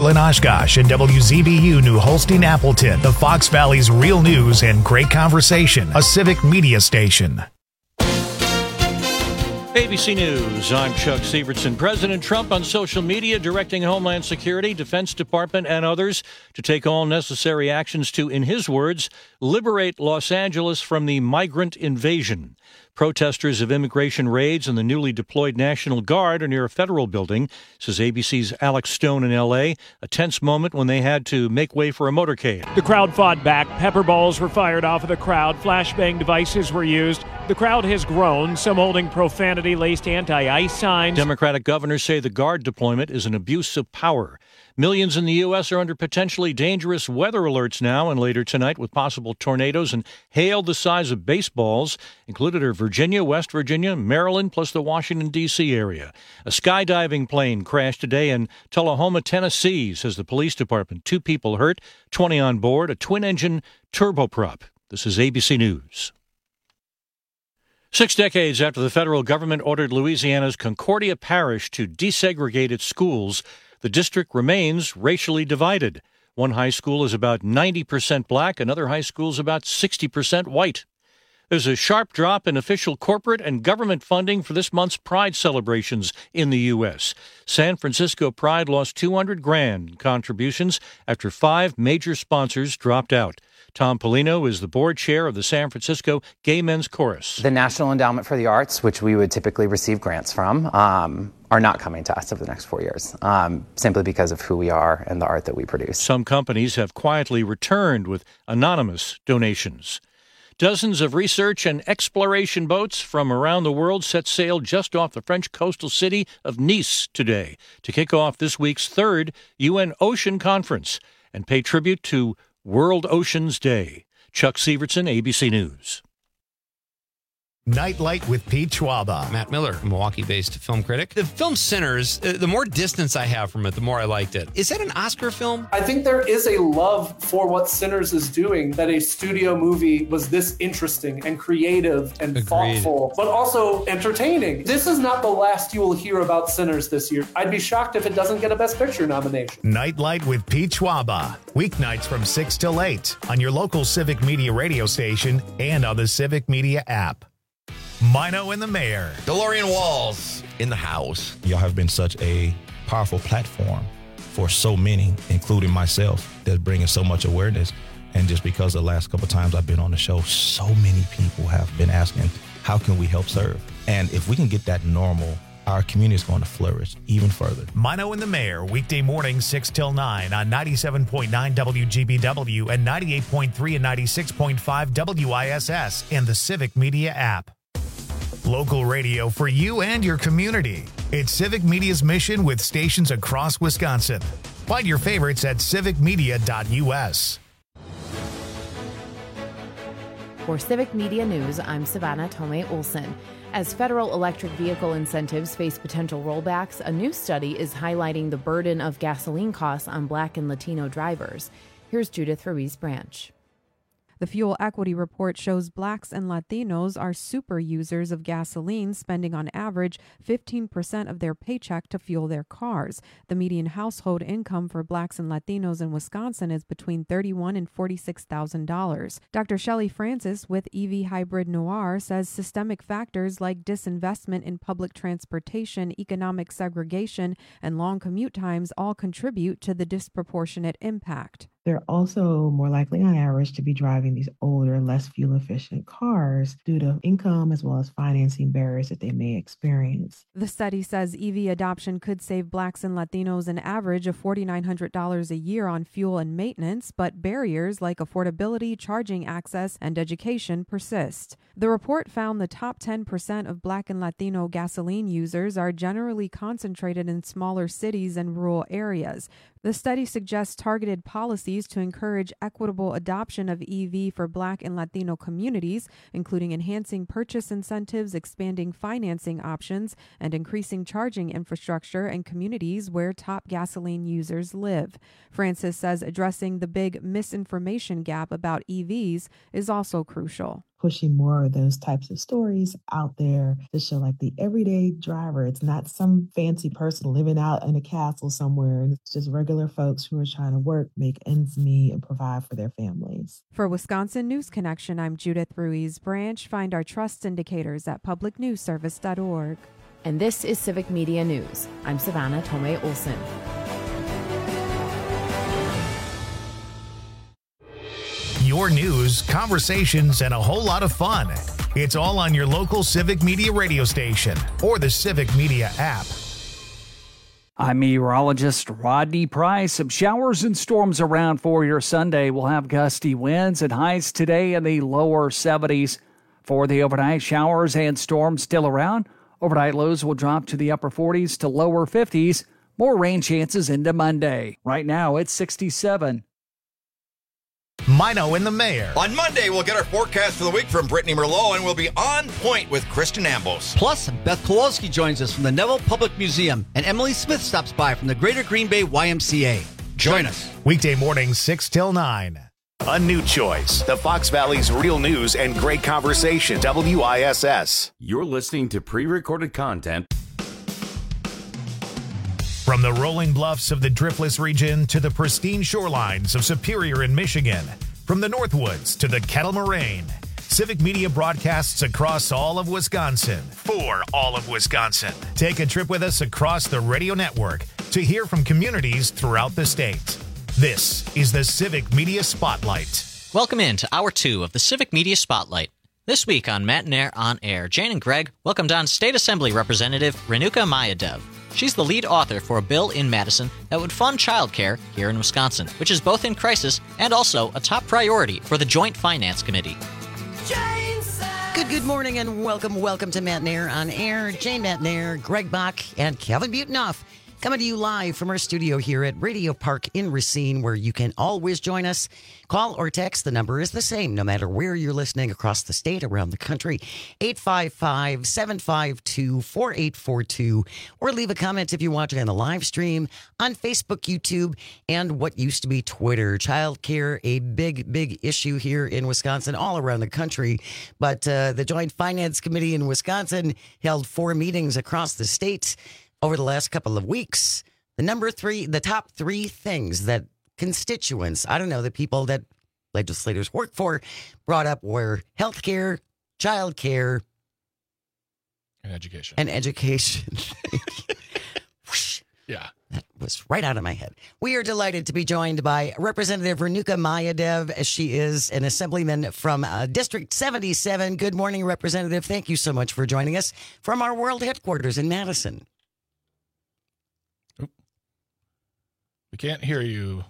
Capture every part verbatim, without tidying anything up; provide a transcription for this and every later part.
Central in Oshkosh and W Z B U New Holstein Appleton, the Fox Valley's real news and great conversation, a civic media station. A B C News, I'm Chuck Sievertson. President Trump on social media directing Homeland Security, Defense Department, and others to take all necessary actions to, in his words, liberate Los Angeles from the migrant invasion. Protesters of immigration raids and the newly deployed National Guard are near a federal building, says A B C's Alex Stone in L A, a tense moment when they had to make way for a motorcade. The crowd fought back. Pepper balls were fired off of the crowd. Flashbang devices were used. The crowd has grown, some holding profanity-laced anti-ICE signs. Democratic governors say the Guard deployment is an abuse of power. Millions in the U S are under potentially dangerous weather alerts now and later tonight with possible tornadoes and hail the size of baseballs. Included are Virginia, West Virginia, Maryland, plus the Washington, D C area. A skydiving plane crashed today in Tullahoma, Tennessee, says the police department. Two people hurt, twenty on board, a twin-engine turboprop. This is A B C News. Six decades after the federal government ordered Louisiana's Concordia Parish to desegregate its schools, the district remains racially divided. One high school is about ninety percent black, another high school is about sixty percent white. There's a sharp drop in official corporate and government funding for this month's Pride celebrations in the U S. San Francisco Pride lost two hundred grand in contributions after five major sponsors dropped out. Tom Polino is the board chair of the San Francisco Gay Men's Chorus. The National Endowment for the Arts, which we would typically receive grants from, um, are not coming to us over the next four years, um, simply because of who we are and the art that we produce. Some companies have quietly returned with anonymous donations. Dozens of research and exploration boats from around the world set sail just off the French coastal city of Nice today to kick off this week's third U N Ocean Conference and pay tribute to World Oceans Day. Chuck Sievertson, A B C News. Nightlight with Pete Schwaba. Matt Miller, Milwaukee-based film critic. The film Sinners, uh, the more distance I have from it, the more I liked it. Is that an Oscar film? I think there is a love for what Sinners is doing, that a studio movie was this interesting and creative and Agreed. thoughtful, but also entertaining. This is not the last you will hear about Sinners this year. I'd be shocked if it doesn't get a Best Picture nomination. Nightlight with Pete Schwaba. Weeknights from six till eight on your local Civic Media radio station and on the Civic Media app. Mino and the Mayor. DeLorean Walls in the house. Y'all have been such a powerful platform for so many, including myself, that's bringing so much awareness. And just because the last couple of times I've been on the show, so many people have been asking, how can we help serve? And if we can get that normal, our community is going to flourish even further. Mino and the Mayor, weekday mornings six till nine on ninety-seven point nine W G B W and ninety-eight point three and ninety-six point five W I S S and the Civic Media app. Local radio for you and your community. It's Civic Media's mission with stations across Wisconsin. Find your favorites at civic media dot U S. For Civic Media News, I'm Savannah Tomei Olson. As federal electric vehicle incentives face potential rollbacks, a new study is highlighting the burden of gasoline costs on Black and Latino drivers. Here's Judith Ruiz Branch. The Fuel Equity Report shows Blacks and Latinos are super users of gasoline, spending on average fifteen percent of their paycheck to fuel their cars. The median household income for Blacks and Latinos in Wisconsin is between thirty-one thousand dollars and forty-six thousand dollars. Doctor Shelley Francis with E V Hybrid Noir says systemic factors like disinvestment in public transportation, economic segregation, and long commute times all contribute to the disproportionate impact. They're also more likely on average to be driving these older, less fuel-efficient cars due to income as well as financing barriers that they may experience. The study says E V adoption could save Blacks and Latinos an average of four thousand nine hundred dollars a year on fuel and maintenance, but barriers like affordability, charging access, and education persist. The report found the top ten percent of Black and Latino gasoline users are generally concentrated in smaller cities and rural areas. The study suggests targeted policies to encourage equitable adoption of E V for Black and Latino communities, including enhancing purchase incentives, expanding financing options, and increasing charging infrastructure in communities where top gasoline users live. Francis says addressing the big misinformation gap about E Vs is also crucial. pushing more of those types of stories out there to show like the everyday driver. It's not some fancy person living out in a castle somewhere. And it's just regular folks who are trying to work, make ends meet, and provide for their families. For Wisconsin News Connection, I'm Judith Ruiz Branch. Find our trust indicators at public news service dot org. And this is Civic Media News. I'm Savannah Tomei Olson. Your news, conversations, and a whole lot of fun. It's all on your local Civic Media radio station or the Civic Media app. I'm meteorologist Rodney Price. Some showers and storms around for your Sunday. We'll have gusty winds and highs today in the lower seventies. For the overnight, showers and storms still around. Overnight lows will drop to the upper forties to lower fifties. More rain chances into Monday. Right now, it's sixty-seven. Mino and the Mayor. On Monday, we'll get our forecast for the week from Brittany Merlot, and we'll be on point with Kristen Ambos. Plus, Beth Kowalski joins us from the Neville Public Museum, and Emily Smith stops by from the Greater Green Bay Y M C A. Join us. Weekday mornings, six till nine. A new choice. The Fox Valley's real news and great conversation. W I S S. You're listening to pre-recorded content. From the rolling bluffs of the Driftless region to the pristine shorelines of Superior in Michigan, from the Northwoods to the Kettle Moraine, Civic Media broadcasts across all of Wisconsin for all of Wisconsin. Take a trip with us across the radio network to hear from communities throughout the state. This is the Civic Media Spotlight. Welcome in to Hour two of the Civic Media Spotlight. This week on Matt and Air on Air, Jane and Greg welcomed on State Assembly Representative Renuka Mayadev. She's the lead author for a bill in Madison that would fund childcare here in Wisconsin, which is both in crisis and also a top priority for the Joint Finance Committee. Good, good morning and welcome, welcome to Matt and Air on Air. Jane Matt and Air, Greg Bach, and Kevin Buetenoff. Coming to you live from our studio here at Radio Park in Racine, where you can always join us. Call or text. The number is the same, no matter where you're listening across the state, around the country. eight five five, seven five two, four eight four two. Or leave a comment if you're watching on the live stream on Facebook, YouTube, and what used to be Twitter. Childcare, a big, big issue here in Wisconsin, all around the country. But uh, the Joint Finance Committee in Wisconsin held four meetings across the state over the last couple of weeks. The number three, the top three things that constituents, I don't know, the people that legislators work for, brought up were healthcare, childcare, and education. And education. Yeah. That was right out of my head. We are delighted to be joined by Representative Renuka Mayadev, as she is an assemblyman from uh, District seventy-seven. Good morning, Representative. Thank you so much for joining us from our world headquarters in Madison. We can't hear you.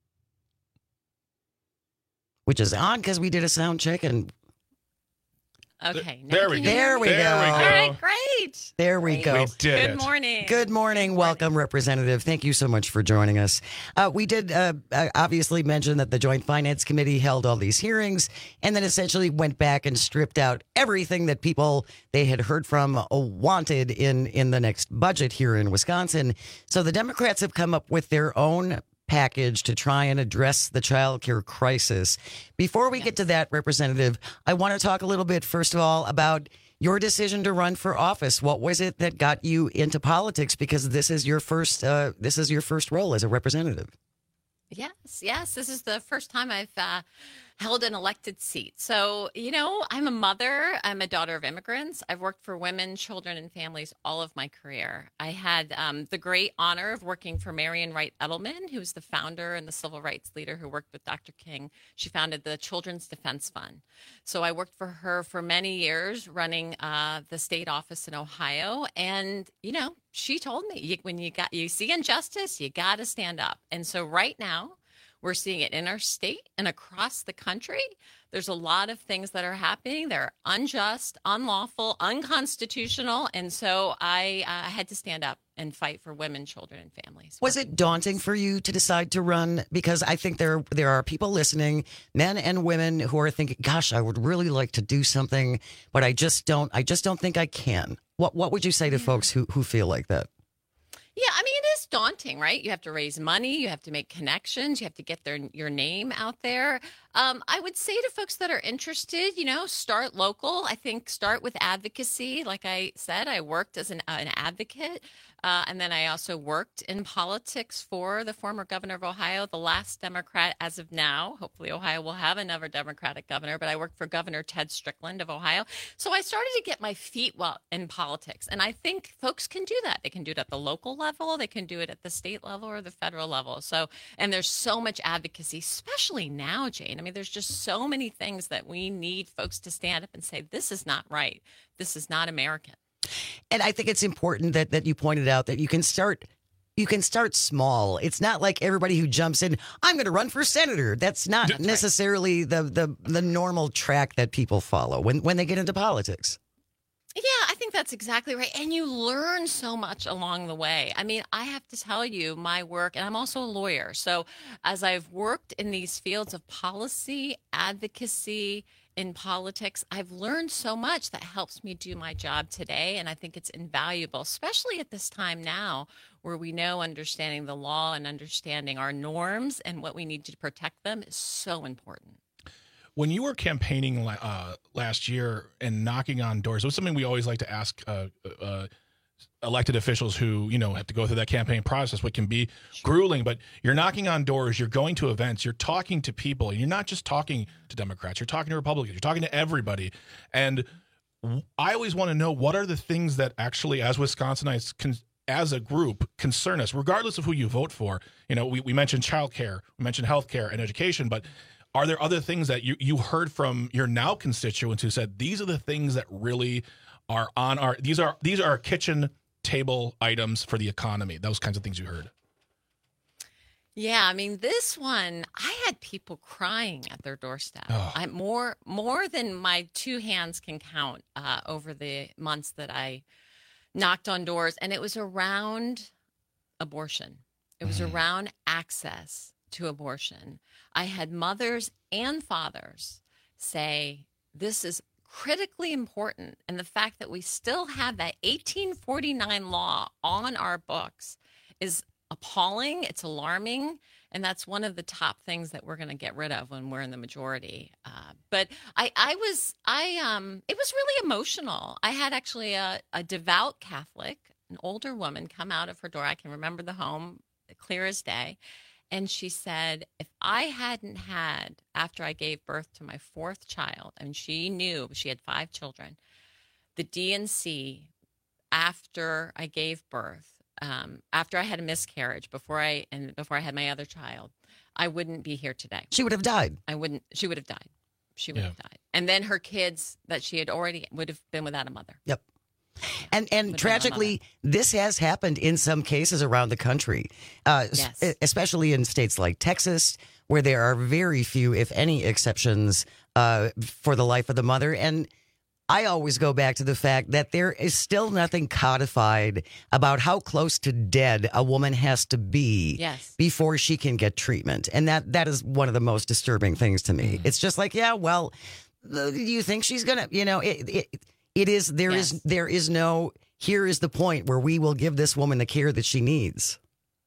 Which is odd because we did a sound check and. Okay. There we go. There we go. All right, great. There we Great. go. We did Good it. morning. Good morning. Welcome, Representative. Thank you so much for joining us. Uh, we did uh, obviously mention that the Joint Finance Committee held all these hearings and then essentially went back and stripped out everything that people they had heard from wanted in, in the next budget here in Wisconsin. So the Democrats have come up with their own package to try and address the child care crisis. Before we yes. get to that, Representative, I want to talk a little bit, first of all, about your decision to run for office. What was it that got you into politics? Because this is your first, uh, this is your first role as a representative. Yes, yes. This is the first time I've uh, held an elected seat. So, you know, I'm a mother. I'm a daughter of immigrants. I've worked for women, children, and families all of my career. I had um, the great honor of working for Marian Wright Edelman, who's the founder and the civil rights leader who worked with Doctor King. She founded the Children's Defense Fund. So I worked for her for many years running uh, the state office in Ohio. And, you know, she told me, you, when you got you see injustice, you got to stand up. And so right now, we're seeing it in our state and across the country. There's a lot of things that are happening. They're unjust, unlawful, unconstitutional. And so I uh, had to stand up and fight for women, children, and families. Was it daunting for you to decide to run? Because I think there there are people listening, men and women, who are thinking, gosh, I would really like to do something, but I just don't I just don't think I can. What what would you say to folks who, who feel like that? Yeah, I mean, it is daunting, right? You have to raise money. You have to make connections. You have to get their your name out there. Um, I would say to folks that are interested, you know, start local. I think start with advocacy. Like I said, I worked as an, uh, an advocate. Uh, and then I also worked in politics for the former governor of Ohio, the last Democrat as of now. Hopefully Ohio will have another Democratic governor, but I worked for Governor Ted Strickland of Ohio. So I started to get my feet well in politics. And I think folks can do that. They can do it at the local level. They can do it at the state level or the federal level. So, and there's so much advocacy, especially now, Jane. I mean, there's just so many things that we need folks to stand up and say, this is not right. This is not American. And I think it's important that, that you pointed out that you can start you can start small. It's not like everybody who jumps in, I'm going to run for senator. That's not That's necessarily right. the, the the normal track that people follow when, when they get into politics. Yeah, I think that's exactly right. And you learn so much along the way. I mean, I have to tell you my work, and I'm also a lawyer. So as I've worked in these fields of policy, advocacy, in politics, I've learned so much that helps me do my job today. And I think it's invaluable, especially at this time now where we know understanding the law and understanding our norms and what we need to protect them is so important. When you were campaigning uh, last year and knocking on doors, it was something we always like to ask uh, uh, elected officials who, you know, have to go through that campaign process, what can be grueling, but you're knocking on doors, you're going to events, you're talking to people, and you're not just talking to Democrats, you're talking to Republicans, you're talking to everybody. And I always want to know, what are the things that actually, as Wisconsinites, can, as a group, concern us, regardless of who you vote for? You know, we, we mentioned childcare, we mentioned healthcare and education, but are there other things that you, you heard from your now constituents who said, these are the things that really are on our, these are, these are our kitchen table items for the economy, those kinds of things you heard? Yeah, I mean, this one, I had people crying at their doorstep. Oh. I more more than my two hands can count uh, over the months that I knocked on doors. And it was around abortion. It was mm. around access to abortion. I had mothers and fathers say, this is critically important. And the fact that we still have that eighteen forty-nine law on our books is appalling. It's alarming. And that's one of the top things that we're going to get rid of when we're in the majority. Uh, but I, I was, I, um, it was really emotional. I had actually a, a devout Catholic, an older woman, come out of her door. I can remember the home clear as day. And she said, if I hadn't had, after I gave birth to my fourth child, and she knew she had five children, the D N C, after I gave birth, um, after I had a miscarriage, before I and before I had my other child, I wouldn't be here today. She would have died. I wouldn't. She would have died. She would Yeah. have died. And then her kids that she had already would have been without a mother. Yep. And and Without tragically, this has happened in some cases around the country, uh, Yes. s- especially in states like Texas, where there are very few, if any, exceptions uh, for the life of the mother. And I always go back to the fact that there is still nothing codified about how close to dead a woman has to be Yes. before she can get treatment. And that that is one of the most disturbing things to me. It's just like, yeah, well, uh, do you think she's going to, you know, it, it It is, there Yes. is, there is no, here is the point where we will give this woman the care that she needs.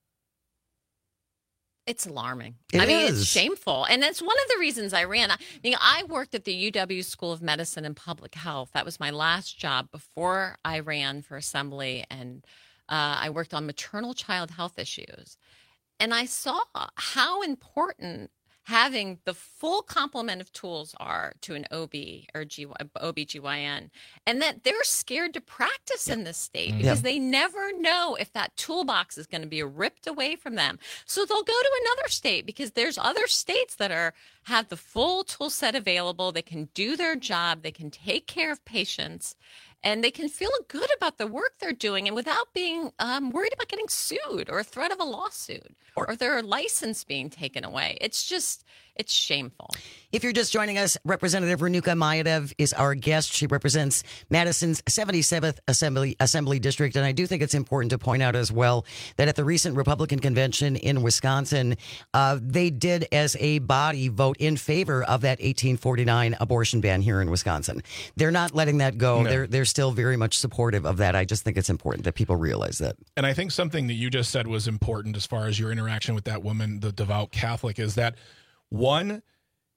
It's alarming. It I mean, is. it's shameful. And that's one of the reasons I ran. I mean, I worked at the U W School of Medicine and Public Health. That was my last job before I ran for assembly. And uh, I worked on maternal child health issues. And I saw how important having the full complement of tools are to an O B or G, O B G Y N, and that they're scared to practice in this state because Yep. they never know if that toolbox is going to be ripped away from them. So they'll go to another state because there's other states that are have the full tool set available. They can do their job. They can take care of patients. And they can feel good about the work they're doing and without being um, worried about getting sued or a threat of a lawsuit or their license being taken away. It's just, it's shameful. If you're just joining us, Representative Renuka Mayadev is our guest. She represents Madison's seventy-seventh Assembly Assembly District. And I do think it's important to point out as well that at the recent Republican convention in Wisconsin, uh, they did as a body vote in favor of that eighteen forty-nine abortion ban here in Wisconsin. They're not letting that go. No. They're, they're still very much supportive of that. I just think it's important that people realize that. And I think something that you just said was important as far as your interaction with that woman, the devout Catholic, is that one,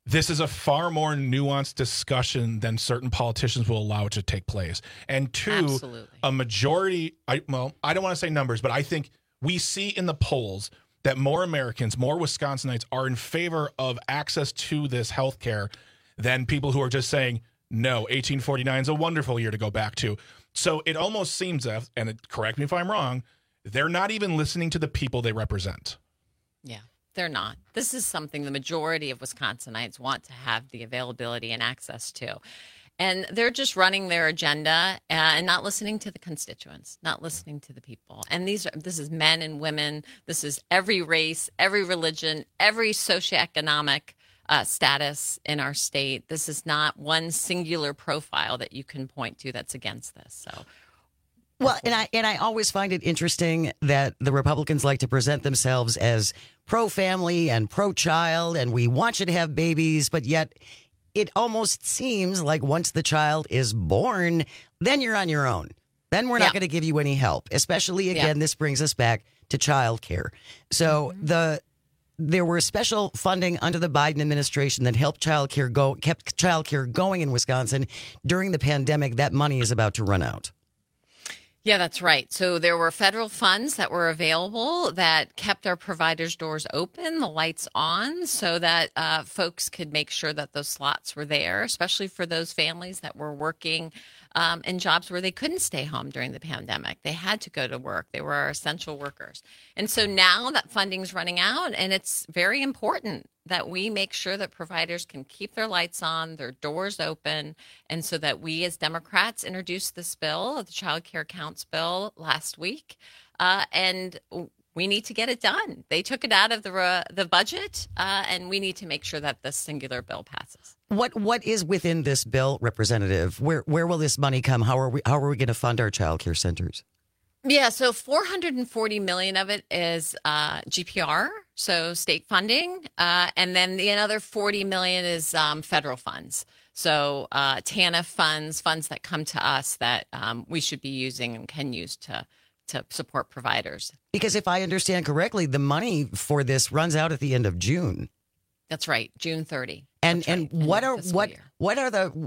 this is a far more nuanced discussion than certain politicians will allow it to take place. And two, Absolutely. a majority, I, well, I don't want to say numbers, but I think we see in the polls that more Americans, more Wisconsinites are in favor of access to this health care than people who are just saying, no, eighteen forty-nine is a wonderful year to go back to. So it almost seems that, and correct me if I'm wrong, they're not even listening to the people they represent. Yeah. They're not. This is something the majority of Wisconsinites want to have the availability and access to. And they're just running their agenda and not listening to the constituents, not listening to the people. And these are this is men and women. This is every race, every religion, every socioeconomic uh, status in our state. This is not one singular profile that you can point to that's against this. So. Well, and I and I always find it interesting that the Republicans like to present themselves as pro-family and pro-child, and we want you to have babies, but yet it almost seems like once the child is born, then you're on your own. Then we're not Yeah. going to give you any help. Especially, again, Yeah. this brings us back to child care. So Mm-hmm. the there were special funding under the Biden administration that helped child care go kept child care going in Wisconsin during the pandemic. That money is about to run out. Yeah, that's right. So there were federal funds that were available that kept our providers' doors open, the lights on, so that uh, folks could make sure that those slots were there, especially for those families that were working um, in jobs where they couldn't stay home during the pandemic. They had to go to work. They were essential workers. And so now that funding's running out, and it's very important that we make sure that providers can keep their lights on, their doors open, and so that we as Democrats introduced this bill, the Child Care Counts bill, last week, uh, and we need to get it done. They took it out of the uh, the budget, uh, and we need to make sure that this singular bill passes. What what is within this bill, Representative? Where where will this money come? How are we how are we going to fund our child care centers? Yeah, so four hundred forty million of it is uh, G P R, so state funding, uh, and then the another forty million is um, federal funds. So uh, T A N F funds, funds that come to us that um, we should be using and can use to to support providers. Because if I understand correctly, the money for this runs out at the end of June. That's right, June thirtieth. And That's right, and what end are of fiscal what year. what are the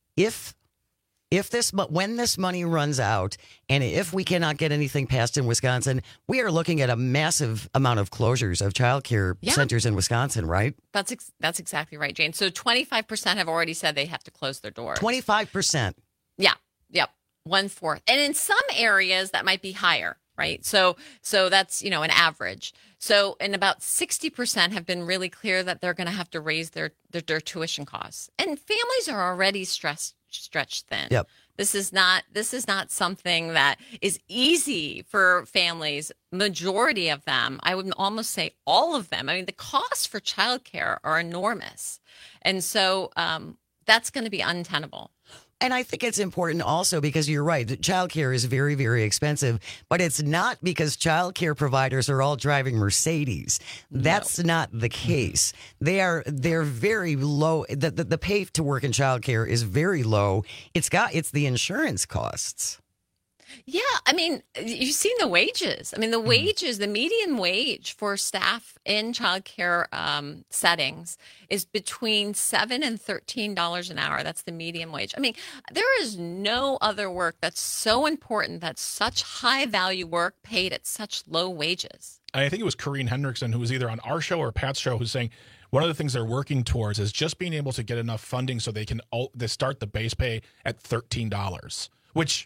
if if this mo- when this money runs out and if we cannot get anything passed in Wisconsin, we are looking at a massive amount of closures of childcare Yeah. centers in Wisconsin, right? That's ex- that's exactly right, Jane. So twenty-five percent have already said they have to close their doors. twenty-five percent. Yeah. Yep. One fourth. And in some areas that might be higher, right? So so that's, you know, an average. So and about sixty percent have been really clear that they're going to have to raise their, their their tuition costs. And families are already stressed stretched thin. Yep. This is not this is not something that is easy for families. Majority of them, I would almost say all of them. I mean, the costs for childcare are enormous. And so um, that's going to be untenable. And I think it's important also because you're right. Childcare is very, very expensive, but it's not because childcare providers are all driving Mercedes. That's no. not the case. They are they're very low. The, the the pay to work in childcare is very low. It's got it's the insurance costs. Yeah, I mean, you've seen the wages. I mean, the wages, the median wage for staff in childcare um, settings is between seven and thirteen dollars an hour. That's the median wage. I mean, there is no other work that's so important, that's such high value work paid at such low wages. I think it was Corrine Hendrickson, who was either on our show or Pat's show, who's saying one of the things they're working towards is just being able to get enough funding so they can they start the base pay at thirteen dollars, which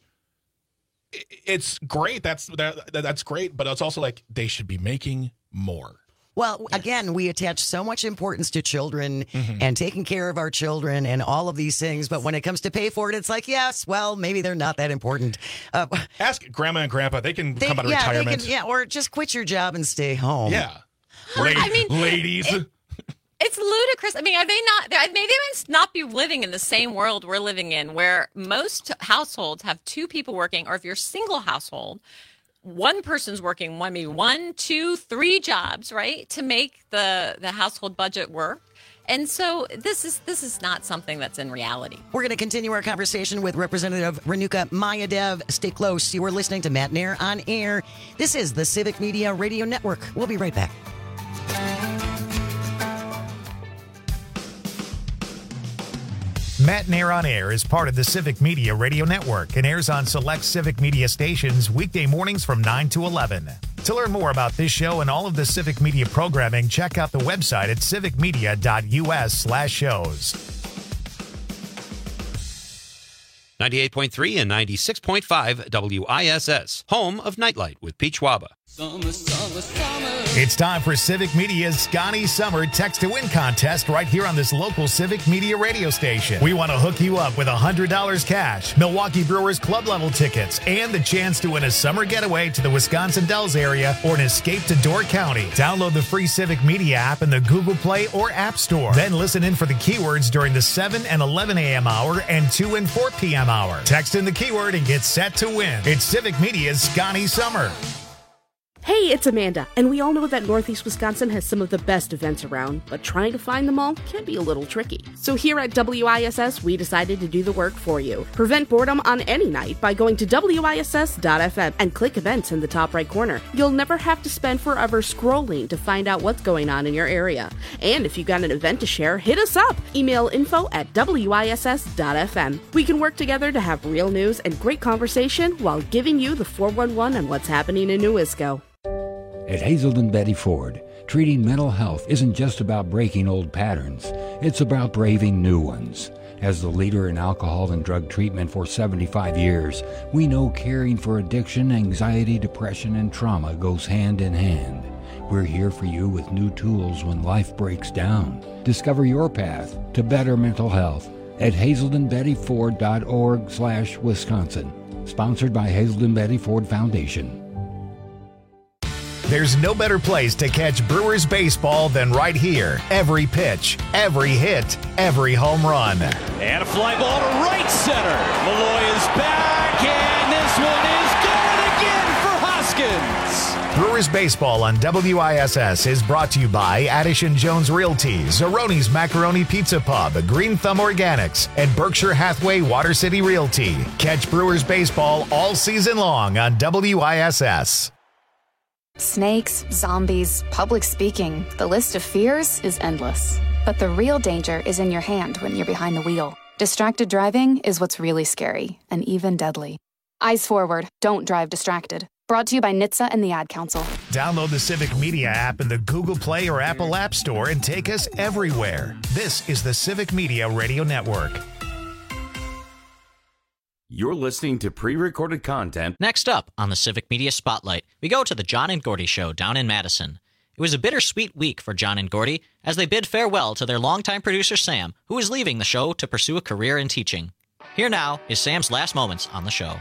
it's great. That's that, that's great, but it's also like they should be making more. Well, again, we attach so much importance to children mm-hmm. and taking care of our children and all of these things. But when it comes to pay for it, it's like, yes, well, maybe they're not that important. Uh, Ask grandma and grandpa. They can they, come out of yeah, retirement. They can, yeah, or just quit your job and stay home. Yeah. Well, I mean, ladies. It, it's ludicrous. I mean, are they not, they may not be living in the same world we're living in, where most households have two people working, or if you're a single household, one person's working one, maybe one, two, three jobs, right, to make the, the household budget work. And so this is this is not something that's in reality. We're going to continue our conversation with Representative Renuka Mayadev. Stay close. You are listening to Matt Nair on Air. This is the Civic Media Radio Network. We'll be right back. Matt Nair on Air is part of the Civic Media Radio Network and airs on select Civic Media stations weekday mornings from nine to eleven. To learn more about this show and all of the Civic Media programming, check out the website at civicmedia.us slash shows. ninety-eight point three and ninety-six point five W I S S, home of Nightlight with Peach Waba. Summer, summer, summer. It's time for Civic Media's Scotty Summer Text to Win contest right here on this local Civic Media radio station. We want to hook you up with one hundred dollars cash, Milwaukee Brewers club level tickets, and the chance to win a summer getaway to the Wisconsin Dells area or an escape to Door County. Download the free Civic Media app in the Google Play or App Store. Then listen in for the keywords during the seven and eleven a.m. hour and two and four p.m. hour. Text in the keyword and get set to win. It's Civic Media's Scotty Summer. Hey, it's Amanda, and we all know that Northeast Wisconsin has some of the best events around, but trying to find them all can be a little tricky. So here at W I S S, we decided to do the work for you. Prevent boredom on any night by going to W I S S dot F M and click events in the top right corner. You'll never have to spend forever scrolling to find out what's going on in your area. And if you got an event to share, hit us up. Email info at W I S S dot F M. We can work together to have real news and great conversation while giving you the four one one on what's happening in New Isco. At Hazelden Betty Ford, treating mental health isn't just about breaking old patterns, it's about braving new ones. As the leader in alcohol and drug treatment for seventy-five years, we know caring for addiction, anxiety, depression, and trauma goes hand in hand. We're here for you with new tools when life breaks down. Discover your path to better mental health at hazelden betty ford dot org slash Wisconsin. Sponsored by Hazelden Betty Ford Foundation. There's no better place to catch Brewers baseball than right here. Every pitch, every hit, every home run. And a fly ball to right center. Malloy is back, and this one is going again for Hoskins. Brewers baseball on W I S S is brought to you by Addison Jones Realty, Zeroni's Macaroni Pizza Pub, Green Thumb Organics, and Berkshire Hathaway Water City Realty. Catch Brewers baseball all season long on W I S S. Snakes, zombies, public speaking, the list of fears is endless. But the real danger is in your hand when you're behind the wheel. Distracted driving is what's really scary and even deadly. Eyes forward, don't drive distracted. Brought to you by N H T S A and the Ad Council. Download the Civic Media app in the Google Play or Apple App Store and take us everywhere. This is the Civic Media Radio Network. You're listening to pre-recorded content. Next up on the Civic Media Spotlight, we go to the John and Gordy Show down in Madison. It was a bittersweet week for John and Gordy as they bid farewell to their longtime producer Sam, who is leaving the show to pursue a career in teaching. Here now is Sam's last moments on the show.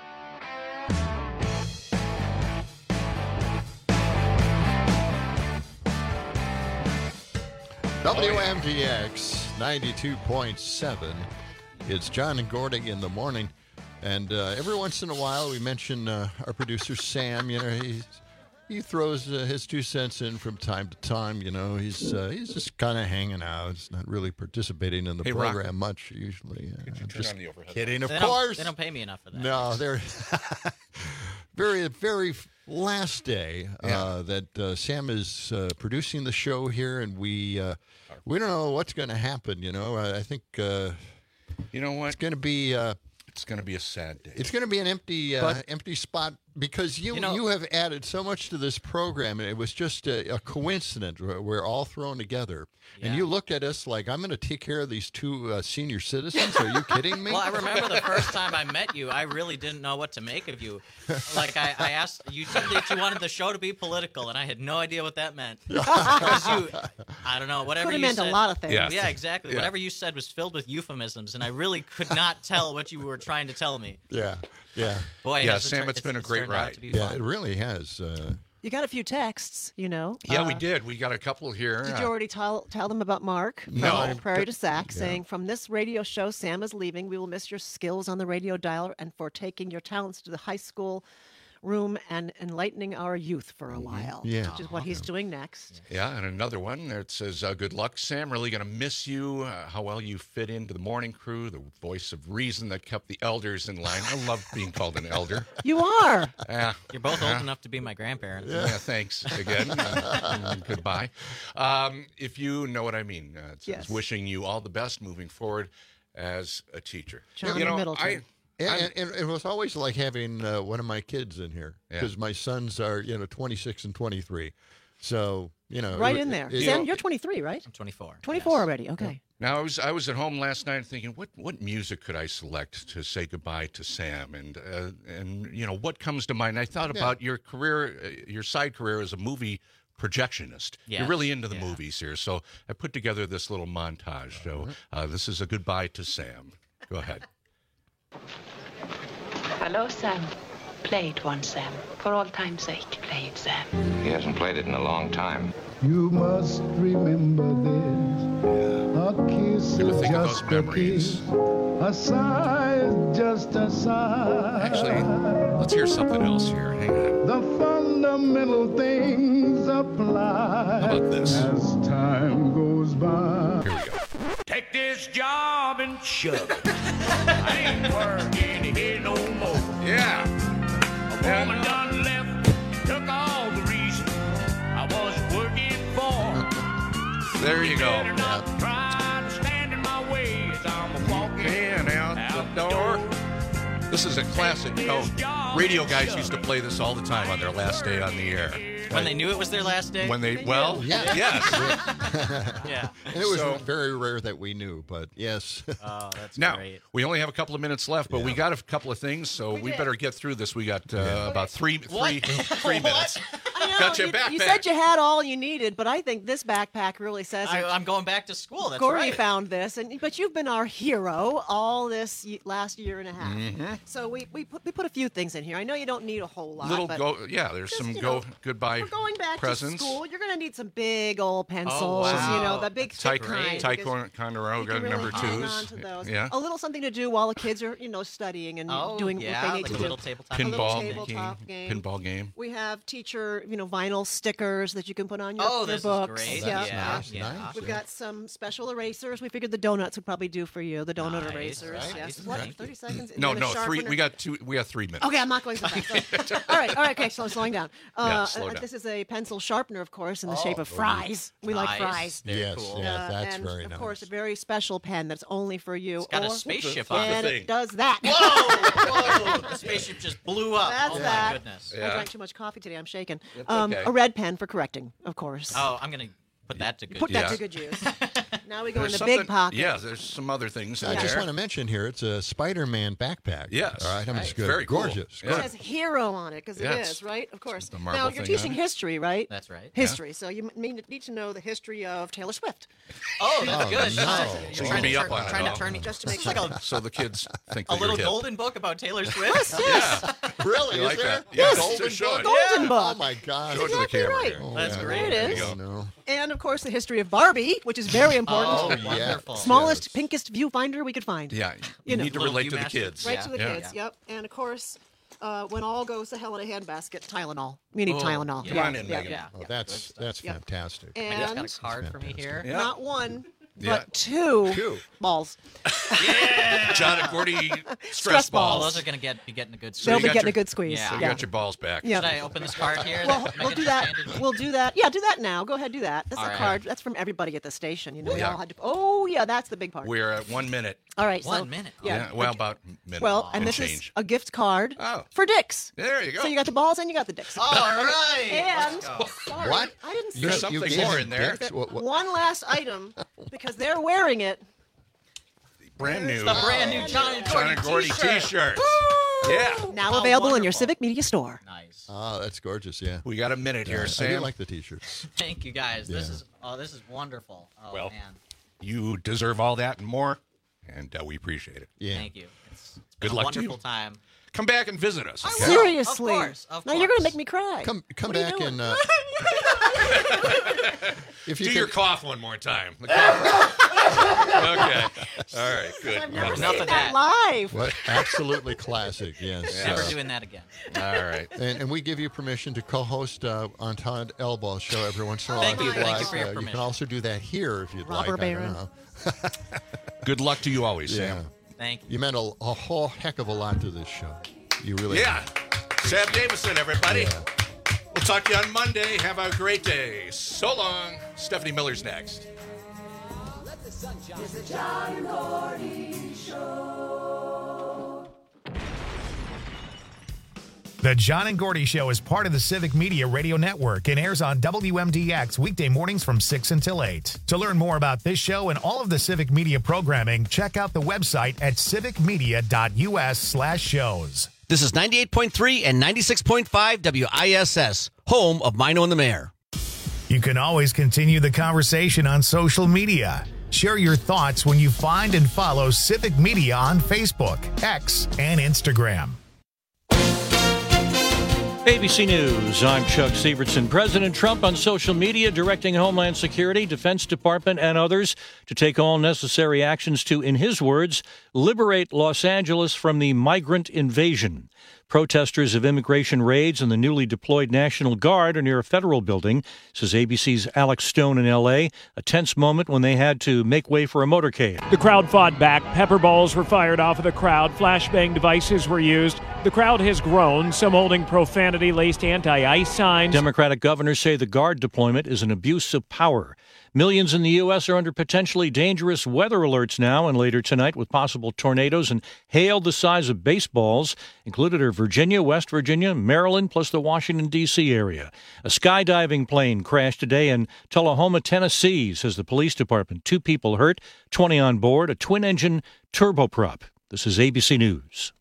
W M D X ninety-two point seven. It's John and Gordy in the morning, and uh, every once in a while we mention uh, our producer Sam. You know, he's, he throws uh, his two cents in from time to time. You know, he's uh, he's just kind of hanging out. He's not really participating in the hey, program Rock. much usually. Uh, Could you turn just on the overhead? kidding, of they course. Don't, they don't pay me enough for that. No, they're very very last day uh, Yeah. that uh, Sam is uh, producing the show here, and we uh, we don't know what's going to happen. You know, I, I think. Uh, You know what? It's going to be. Uh, it's going to be a sad day. It's going to be an empty, uh, But- empty spot because you You know- you have added so much to this program, and it was just a, a coincidence. Where we're all thrown together, and you looked at us like, "I'm going to take care of these two uh, senior citizens." Are you kidding me? Well, I remember the first time I met you, I really didn't know what to make of you. Like, I, I asked, you said that you wanted the show to be political, and I had no idea what that meant. Because you, I don't know, whatever Could have you meant a said. lot of things. Yeah, Yeah. exactly. Yeah. Whatever you said was filled with euphemisms, and I really could not tell what you were trying to tell me. Yeah, yeah, Boy, Yeah, has it Sam, tur- it's been a great turned out ride. to be yeah. fun. It really has. Uh, You got a few texts, you know. Yeah, we Uh, did. We got a couple here. Did Uh, you already tell tell them about Mark? No. From Prairie to Sac, Yeah. saying, "From this radio show, Sam is leaving. We will miss your skills on the radio dial and for taking your talents to the high school room and enlightening our youth for a while." Yeah. Which is what he's doing next. Yeah, and another one that says, uh, good luck, Sam. Really going to miss you. Uh, how well you fit into the morning crew, the voice of reason that kept the elders in line. I love being called an elder. You are. Yeah. You're both Yeah. old enough to be my grandparents. Yeah, thanks again. Uh, and goodbye. Um, if you know what I mean, uh, it says, Yes. wishing you all the best moving forward as a teacher. John you know, Middleton. I, And, and, and it was always like having uh, one of my kids in here because Yeah. my sons are, you know, twenty-six and twenty-three. So, you know. Right it- in there. it- Sam, it- you're twenty-three, right? I'm twenty-four. twenty-four already. Okay. Now I was I was at home last night thinking what, what music could I select to say goodbye to Sam and uh, and you know what comes to mind. I thought Yeah. about your career, uh, your side career as a movie projectionist. Yes. You're really into the Yeah. movies here, so I put together this little montage. So uh, this is a goodbye to Sam. Go ahead. Hello, Sam. Play it once, Sam. For all time's sake, play it, Sam. He hasn't played it in a long time. You must remember this. A kiss Never is think of just those a memories. kiss. A sigh is just a sigh. Actually, let's hear something else here. Hang on. The fundamental things apply. How about this? As time goes by. Here we go. Take this job and shove it. I ain't working here no more. Yeah. A woman done left, took all the reason I was working for. There you go. Better not try to stand in my way as I'm walking And out the door. This is a classic. You know, radio guys used to play this all the time on their last day on the air. When they knew it was their last day? When they, well, Yeah. yes. Yeah. And it was So- very rare that we knew, but yes. Oh, that's Now, great. we only have a couple of minutes left, but we Yeah. got a couple of things, so we, did. better get through this. We got uh, about three, What? three, three minutes. I know, Got your you, backpack. you said you had all you needed, but I think this backpack really says I, it. I'm going back to school. That's Gordy right. found this, and but you've been our hero all this y- last year and a half. Mm-hmm. So we, we put we put a few things in here. I know you don't need a whole lot. Little but go, yeah. There's just, some you go know, goodbye we're going back presents. to school. You're going to need some big old pencils. wow. You know, the big thick kind. because you Ticonderoga can really number hang twos. on to those. Yeah. A little something to do while the kids are, you know, studying and Oh, doing yeah, what they need like to a do. little tabletop. A little Pinball tabletop game. game. Pinball game. We have teacher, you know, vinyl stickers that you can put on your, Oh, your this is books. great. Yeah. Yeah, nice, yeah. nice. We've got some special erasers. We figured the donuts would probably do for you. The donut Nice, erasers. right. Yes. Nice. What? Thank you. Thirty seconds. No, And then a no, three. sharpener. We got two. We got three minutes. Okay, I'm not going so fast. all right, all right, okay, so slowing down. Uh, Yeah, slow uh, down. This is a pencil sharpener, of course, in the Oh, shape of fries. We like Nice. fries. Very yes, cool. yeah, Uh, that's and very of nice. course, a very special pen that's only for you. It's got a or- spaceship What's on the and it. thing? it does that. Whoa, whoa! The spaceship just blew up. That's oh that. my goodness. I Yeah. drank too much coffee today. I'm shaking. That's Um, okay. A red pen for correcting, of course. Oh, I'm gonna put that to good Put use. that Yeah. to good use. Now we go There's in the big something- pocket. Yeah, there's some other things in I there. just want to mention here, it's a Spider-Man backpack. Yes. All right, I'm Right. just good. Very cool. Gorgeous. Yeah. It says hero on it because Yeah, it it's is, right? Of course. the Marvel Now you're thing on teaching it. history, right? That's right. History. So you m- mean- need to know the history of Taylor Swift. Oh, that's Oh, good. no. Uh, So You're you trying can to be turn, up on it trying all. to turn me Just to make It's sure. like a, So the kids think a that little you're hip. golden book about Taylor Swift. Yes, yes. Yeah. Really? You Is like there? that? Yes. Yeah, Golden show it. book. Golden book. Oh my God. Show it to the Exactly camera right. here. Oh, That's yeah. great. There it There is. you Oh, go. no. And of course, the history of Barbie, which is very important. Oh, yes. wonderful. Smallest, Yes. pinkest viewfinder we could find. Yeah, you, You know. need to Little relate to the Viewmaster. kids. Right Yeah. to the Yeah. kids. Yep. And of course, uh, when all goes to hell in a handbasket, Tylenol. We need Oh, Tylenol. yeah. Come on in, yeah, Megan. yeah. Oh, that's that's Yep. fantastic. I just got And a card for me here. Yeah. not one, Yeah. but two, Two. balls. John and Gordy stress, Stress balls. Oh, those are gonna get be getting a good. So They'll you be got getting your- a good squeeze. Yeah. So you Yeah. got your balls back. Yeah. Should I open this card here? Well, that we'll Megan do just that. handed me? We'll do that. Yeah, do that now. Go ahead, do that. That's All a right. card. That's from everybody at the station. You know, we Yeah. all had to. Oh, yeah, that's the big part. We're at one minute. All right, so One minute. Yeah. Yeah, well, about a minute. Well, and this change. is a gift card Oh. for Dick's. There you go. So you got the balls and you got the Dicks. All right. And Let's go. sorry, What? I didn't say There's You- something you gave more him in there. dicks? What- what- one last item because they're wearing it. Brand new. The brand new John and John Gordy, and Gordy t-shirt. t-shirts. Yeah. Now Oh, available in your wonderful. Civic Media store. Nice. Oh, that's gorgeous. Yeah. We got a minute Yeah, here, I Sam. do like the T-shirts. Thank you guys. This Yeah. is oh, this is wonderful. Oh Well, man, You deserve all that and more, and uh, we appreciate it. Yeah. thank you. It's, it's Good been a luck to you. wonderful time. Come back and visit us. I okay? will. Seriously. Of course, of now you're going to course. make me cry. Come come What are you back doing? and uh, if you Do could, your cough one more time. The cough. Okay. All right. Good. I've never Enough seen of that that. live. what absolutely classic. Yes. Never Uh, doing that again. All right. And, and we give you permission to co-host uh, on Todd Elbow's show every once in a while. Thank if you. you'd Thank you like. for your Uh, you permission. can also do that here if you'd Robber like. I don't Baron. know. Good luck to you always, Yeah. Sam. Thank you. You meant a, a whole heck of a lot to this show. You really. Yeah. Sam Davison, everybody. Yeah. We'll talk to you on Monday. Have a great day. So long. Stephanie Miller's next. It's the John and Gordy Show. The John and Gordy Show is part of the Civic Media Radio Network and airs on W M D X weekday mornings from six until eight. To learn more about this show and all of the Civic Media programming, check out the website at civicmedia.us slash shows. This is ninety-eight point three and ninety-six point five W I S S, home of Mino and the Mayor. You can always continue the conversation on social media. Share your thoughts when you find and follow Civic Media on Facebook, X, and Instagram. A B C News, I'm Chuck Sievertson. President Trump on social media directing Homeland Security, Defense Department, and others to take all necessary actions to, in his words, liberate Los Angeles from the migrant invasion. Protesters of immigration raids and the newly deployed National Guard are near a federal building, says A B C's Alex Stone in L A, a tense moment when they had to make way for a motorcade. The crowd fought back. Pepper balls were fired off of the crowd. Flashbang devices were used. The crowd has grown, some holding profanity-laced anti-ICE signs. Democratic governors say the Guard deployment is an abuse of power. Millions in the U S are under potentially dangerous weather alerts now and later tonight with possible tornadoes and hail the size of baseballs. Included are Virginia, West Virginia, Maryland, plus the Washington, D C area. A skydiving plane crashed today in Tullahoma, Tennessee, says the police department. Two people hurt, twenty on board, a twin-engine turboprop. This is A B C News.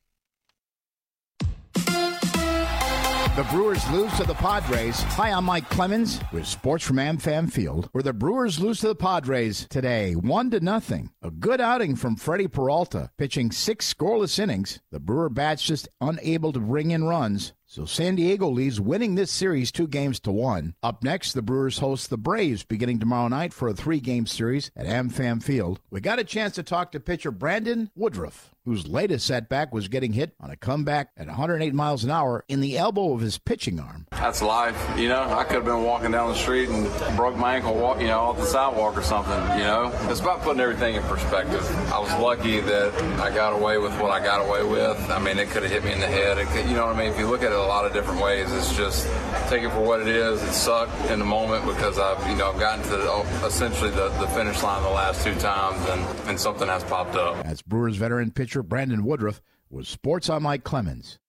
The Brewers lose to the Padres. Hi, I'm Mike Clemens with sports from AmFam Field, where the Brewers lose to the Padres today, one to nothing. A good outing from Freddie Peralta, pitching six scoreless innings. The Brewer bats just unable to bring in runs. So San Diego leads, winning this series two games to one. Up next, the Brewers host the Braves beginning tomorrow night for a three-game series at AmFam Field. We got a chance to talk to pitcher Brandon Woodruff, whose latest setback was getting hit on a comeback at one hundred eight miles an hour in the elbow of his pitching arm. That's life, you know. I could have been walking down the street and broke my ankle, walk, you know, off the sidewalk or something, you know. It's about putting everything in perspective. I was lucky that I got away with what I got away with. I mean, it could have hit me in the head. It could, you know what I mean? If you look at it a lot of different ways, it's just take it for what it is. It sucked in the moment because I've, you know, I've gotten to the, essentially the, the finish line the last two times, and, and something has popped up. That's Brewers veteran pitcher Brandon Woodruff with Sports on Mike Clemens.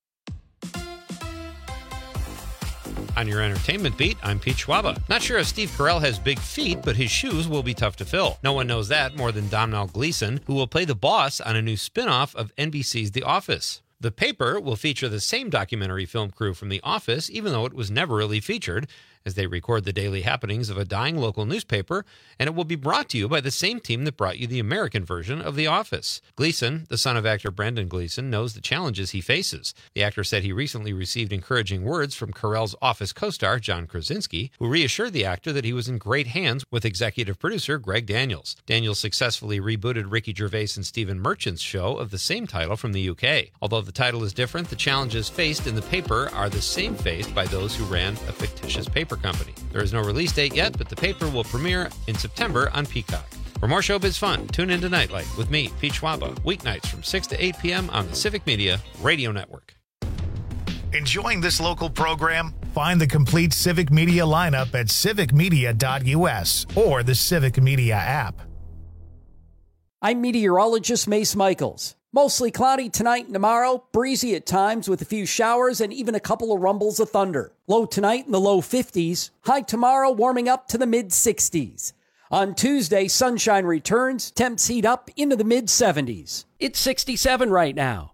On your entertainment beat, I'm Pete Schwaba. Not sure if Steve Carell has big feet, but his shoes will be tough to fill. No one knows that more than Domhnall Gleeson, who will play the boss on a new spin-off of N B C's The Office. The paper will feature the same documentary film crew from The Office, even though it was never really featured, as they record the daily happenings of a dying local newspaper, and it will be brought to you by the same team that brought you the American version of The Office. Gleeson, the son of actor Brendan Gleeson, knows the challenges he faces. The actor said he recently received encouraging words from Carell's Office co-star John Krasinski, who reassured the actor that he was in great hands with executive producer Greg Daniels. Daniels successfully rebooted Ricky Gervais and Stephen Merchant's show of the same title from the U K. Although the title is different, the challenges faced in the paper are the same faced by those who ran a fictitious paper company. There is no release date yet, but the paper will premiere in September on Peacock. For more showbiz fun, tune in to Nightlight with me, Pete Schwaba, weeknights from six to eight p.m. on the Civic Media Radio Network. Enjoying this local program? Find the complete Civic Media lineup at civic media dot u s or the Civic Media app. I'm meteorologist Mace Michaels. Mostly cloudy tonight and tomorrow, breezy at times with a few showers and even a couple of rumbles of thunder. Low tonight in the low fifties, high tomorrow warming up to the mid sixties. On Tuesday, sunshine returns, temps heat up into the mid seventies. It's sixty-seven right now.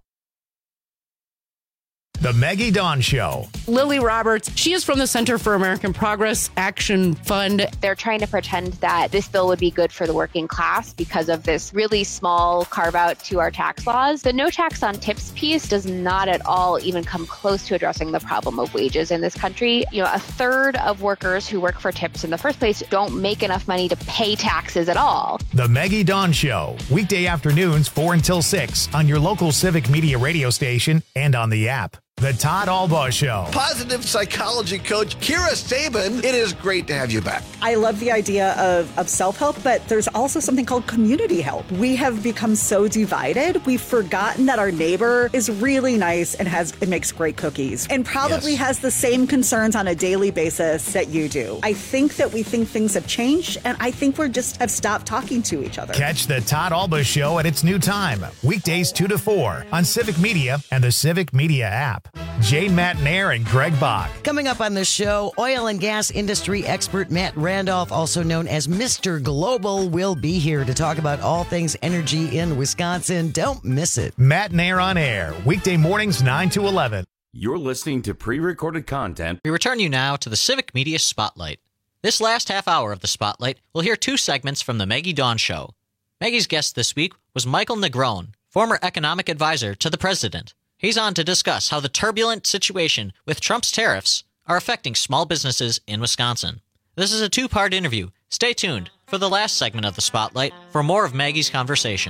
The Maggie Dawn Show. Lily Roberts, she is from the Center for American Progress Action Fund. They're trying to pretend that this bill would be good for the working class because of this really small carve out to our tax laws. The no tax on tips piece does not at all even come close to addressing the problem of wages in this country. You know, a third of workers who work for tips in the first place don't make enough money to pay taxes at all. The Maggie Dawn Show, weekday afternoons four until six on your local Civic Media radio station and on the app. The Todd Albaugh Show. Positive psychology coach Kira Sabin, it is great to have you back. I love the idea of, of self-help, but there's also something called community help. We have become so divided, we've forgotten that our neighbor is really nice and has and makes great cookies and probably yes. has the same concerns on a daily basis that you do. I think that we think things have changed, and I think we're just have stopped talking to each other. Catch the Todd Albaugh Show at its new time, weekdays two to four on Civic Media and the Civic Media app. Jane Matnair and Greg Bach. Coming up on this show, oil and gas industry expert Matt Randolph, also known as Mister Global, will be here to talk about all things energy in Wisconsin. Don't miss it. Matnair on air, weekday mornings nine to eleven. You're listening to pre-recorded content. We return you now to the Civic Media Spotlight. This last half hour of the Spotlight, we'll hear two segments from the Maggie Dawn Show. Maggie's guest this week was Michael Negron, former economic advisor to the president. He's on to discuss how the turbulent situation with Trump's tariffs are affecting small businesses in Wisconsin. This is a two-part interview. Stay tuned for the last segment of the Spotlight for more of Maggie's conversation.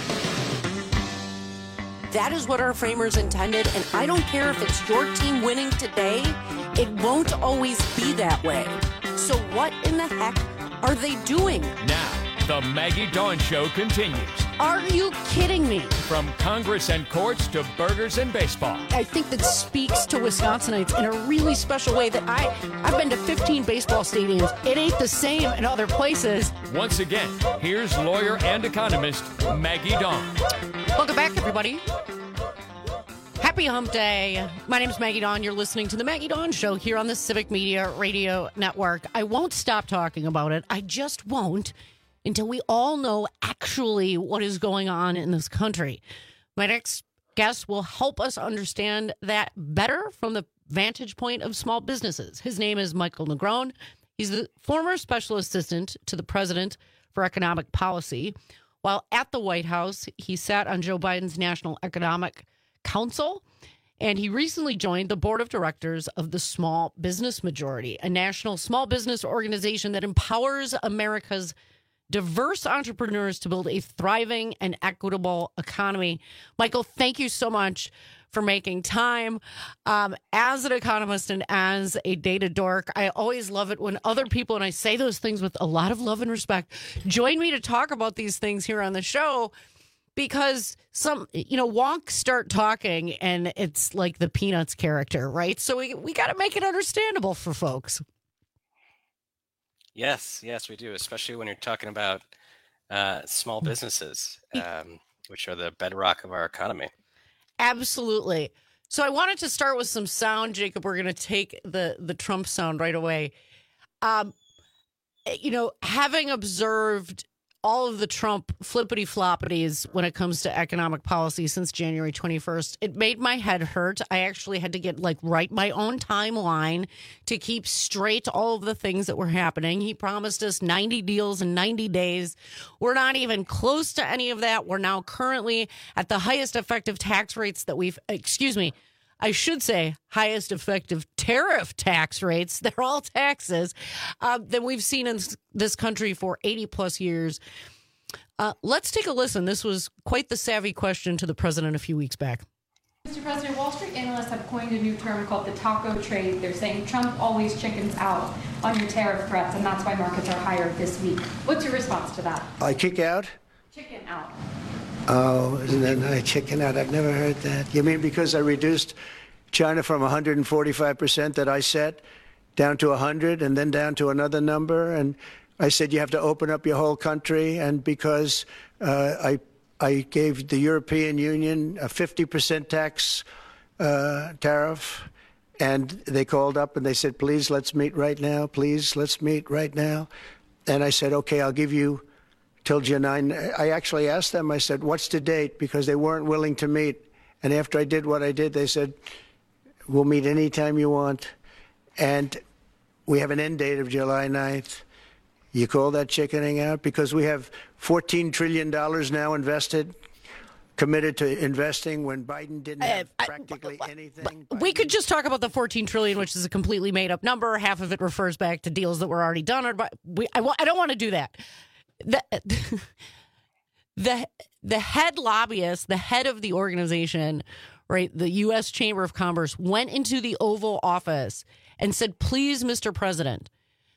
That is what our framers intended, and I don't care if it's your team winning today, it won't always be that way. So what in the heck are they doing? Now, the Maggie Dawn Show continues. Are you kidding me? From Congress and courts to burgers and baseball. I think that speaks to Wisconsinites in a really special way that I, I've been to fifteen baseball stadiums. It ain't the same in other places. Once again, here's lawyer and economist Maggie Dawn. Welcome back, everybody. Happy Hump Day. My name is Maggie Dawn. You're listening to the Maggie Dawn Show here on the Civic Media Radio Network. I won't stop talking about it. I just won't until we all know actually what is going on in this country. My next guest will help us understand that better from the vantage point of small businesses. His name is Michael Negron. He's the former special assistant to the president for economic policy. While at the White House, he sat on Joe Biden's National Economic Council, and he recently joined the board of directors of the Small Business Majority, a national small business organization that empowers America's diverse entrepreneurs to build a thriving and equitable economy. Michael, thank you so much for making time. Um, as an economist and as a data dork, I always love it when other people, and I say those things with a lot of love and respect, join me to talk about these things here on the show, because some, you know, wonks start talking and it's like the Peanuts character, right? So we, we got to make it understandable for folks. Yes, yes, we do, especially when you're talking about uh, small businesses, um, which are the bedrock of our economy. Absolutely. So I wanted to start with some sound, Jacob. We're going to take the, the Trump sound right away. Um, you know, having observed all of the Trump flippity floppities when it comes to economic policy since January twenty-first, it made my head hurt. I actually had to get like write my own timeline to keep straight all of the things that were happening. He promised us ninety deals in ninety days. We're not even close to any of that. We're now currently at the highest effective tax rates that we've, excuse me, I should say highest effective tariff tax rates, they're all taxes, uh, that we've seen in this country for eighty plus years. Uh, let's take a listen. This was quite the savvy question to the president a few weeks back. Mister President, Wall Street analysts have coined a new term called the taco trade. They're saying Trump always chickens out on your tariff threats, and that's why markets are higher this week. What's your response to that? I kick out? Chicken out. Oh, isn't that nice? Chicken out. I've never heard that. You mean because I reduced China from one hundred forty-five percent that I set down to one hundred and then down to another number? And I said you have to open up your whole country. And because uh, I I gave the European Union a fifty percent tax uh, tariff, and they called up and they said, please, let's meet right now. Please, let's meet right now. And I said, okay, I'll give you till July ninth. I actually asked them, I said, what's the date? Because they weren't willing to meet. And after I did what I did, they said, we'll meet anytime you want. And we have an end date of July ninth. You call that chickening out? Because we have fourteen trillion dollars now invested, committed to investing when Biden didn't have uh, practically I, anything. Biden we could just talk about the fourteen trillion dollars, which is a completely made up number. Half of it refers back to deals that were already done. Or, but we, I, I don't want to do that. The, the the head lobbyist, the head of the organization, right? The U S Chamber of Commerce went into the Oval Office and said, please, Mister President,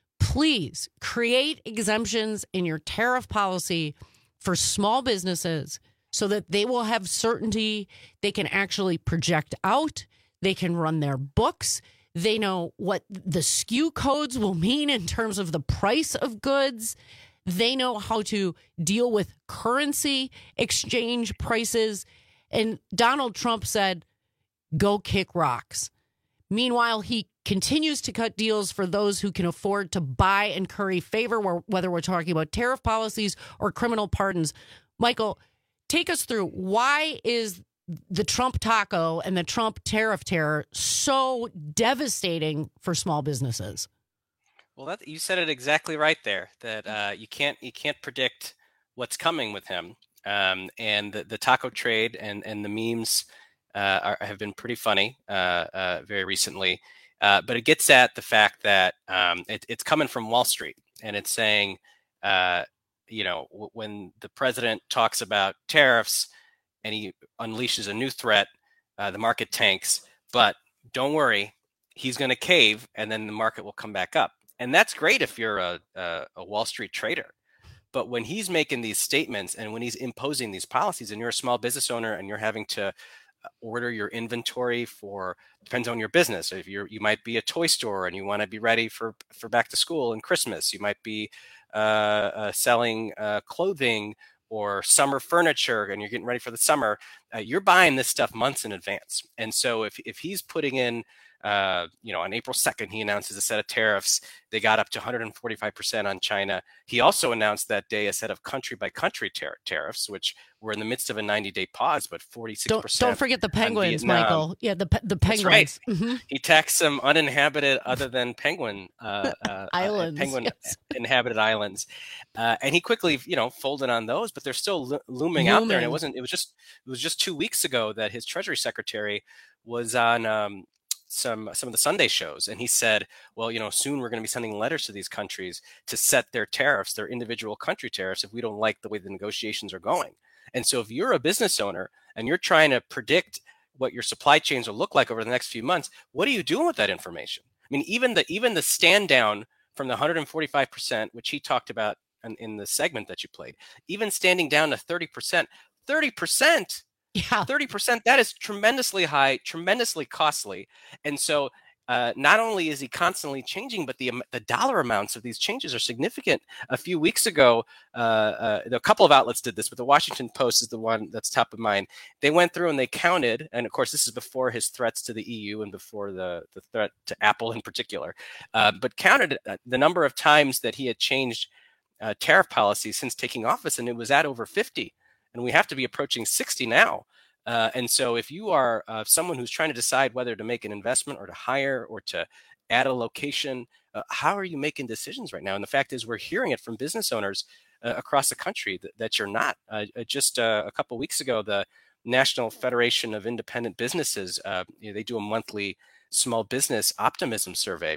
please create exemptions in your tariff policy for small businesses so that they will have certainty. They can actually project out. They can run their books. They know what the S K U codes will mean in terms of the price of goods. They know how to deal with currency exchange prices. And Donald Trump said, go kick rocks. Meanwhile, he continues to cut deals for those who can afford to buy and curry favor, whether we're talking about tariff policies or criminal pardons. Michael, take us through, why is the Trump taco and the Trump tariff terror so devastating for small businesses? Well, that, you said it exactly right there, that uh, you can't you can't predict what's coming with him. Um, and the, the taco trade and, and the memes uh, are, have been pretty funny uh, uh, very recently. Uh, but it gets at the fact that um, it, it's coming from Wall Street, and it's saying, uh, you know, w- when the president talks about tariffs and he unleashes a new threat, uh, the market tanks. But don't worry, he's going to cave, and then the market will come back up. And that's great if you're a, a, a Wall Street trader. But when he's making these statements and when he's imposing these policies, and you're a small business owner and you're having to order your inventory for, depends on your business. If you're, you might be a toy store and you want to be ready for, for back to school and Christmas. You might be uh, uh, selling uh, clothing or summer furniture and you're getting ready for the summer. Uh, you're buying this stuff months in advance. And so if, if he's putting in, Uh, you know, on April second, he announces a set of tariffs. They got up to one hundred forty-five percent on China. He also announced that day a set of country by country tar- tariffs, which were in the midst of a ninety day pause, but forty-six percent. Don't, don't forget the penguins, Michael. Yeah, the the penguins. That's right. Mm-hmm. He taxed some uninhabited, other than penguin uh, uh, islands, uh, penguin yes. inhabited islands, uh, and he quickly, you know, folded on those. But they're still lo- looming, looming out there. And it wasn't. It was just. It was just two weeks ago that his Treasury Secretary was on. Um, some some of the Sunday shows, and he said, well, you know, soon we're going to be sending letters to these countries to set their tariffs, their individual country tariffs, if we don't like the way the negotiations are going. And so if you're a business owner and you're trying to predict what your supply chains will look like over the next few months, what are you doing with that information? I mean, even the even the stand down from the one hundred forty-five percent, which he talked about in, in the segment that you played, even standing down to thirty percent, thirty percent. Yeah, thirty percent, that is tremendously high, tremendously costly. And so uh, not only is he constantly changing, but the the dollar amounts of these changes are significant. A few weeks ago, uh, uh, a couple of outlets did this, but the Washington Post is the one that's top of mind. They went through and they counted, and of course, this is before his threats to the E U and before the, the threat to Apple in particular, uh, but counted the number of times that he had changed uh, tariff policy since taking office, and it was at over fifty. And we have to be approaching sixty now. Uh, and so if you are uh, someone who's trying to decide whether to make an investment or to hire or to add a location, uh, how are you making decisions right now? And the fact is, we're hearing it from business owners uh, across the country that, that you're not. Uh, just uh, a couple of weeks ago, the National Federation of Independent Businesses, uh, you know, they do a monthly small business optimism survey.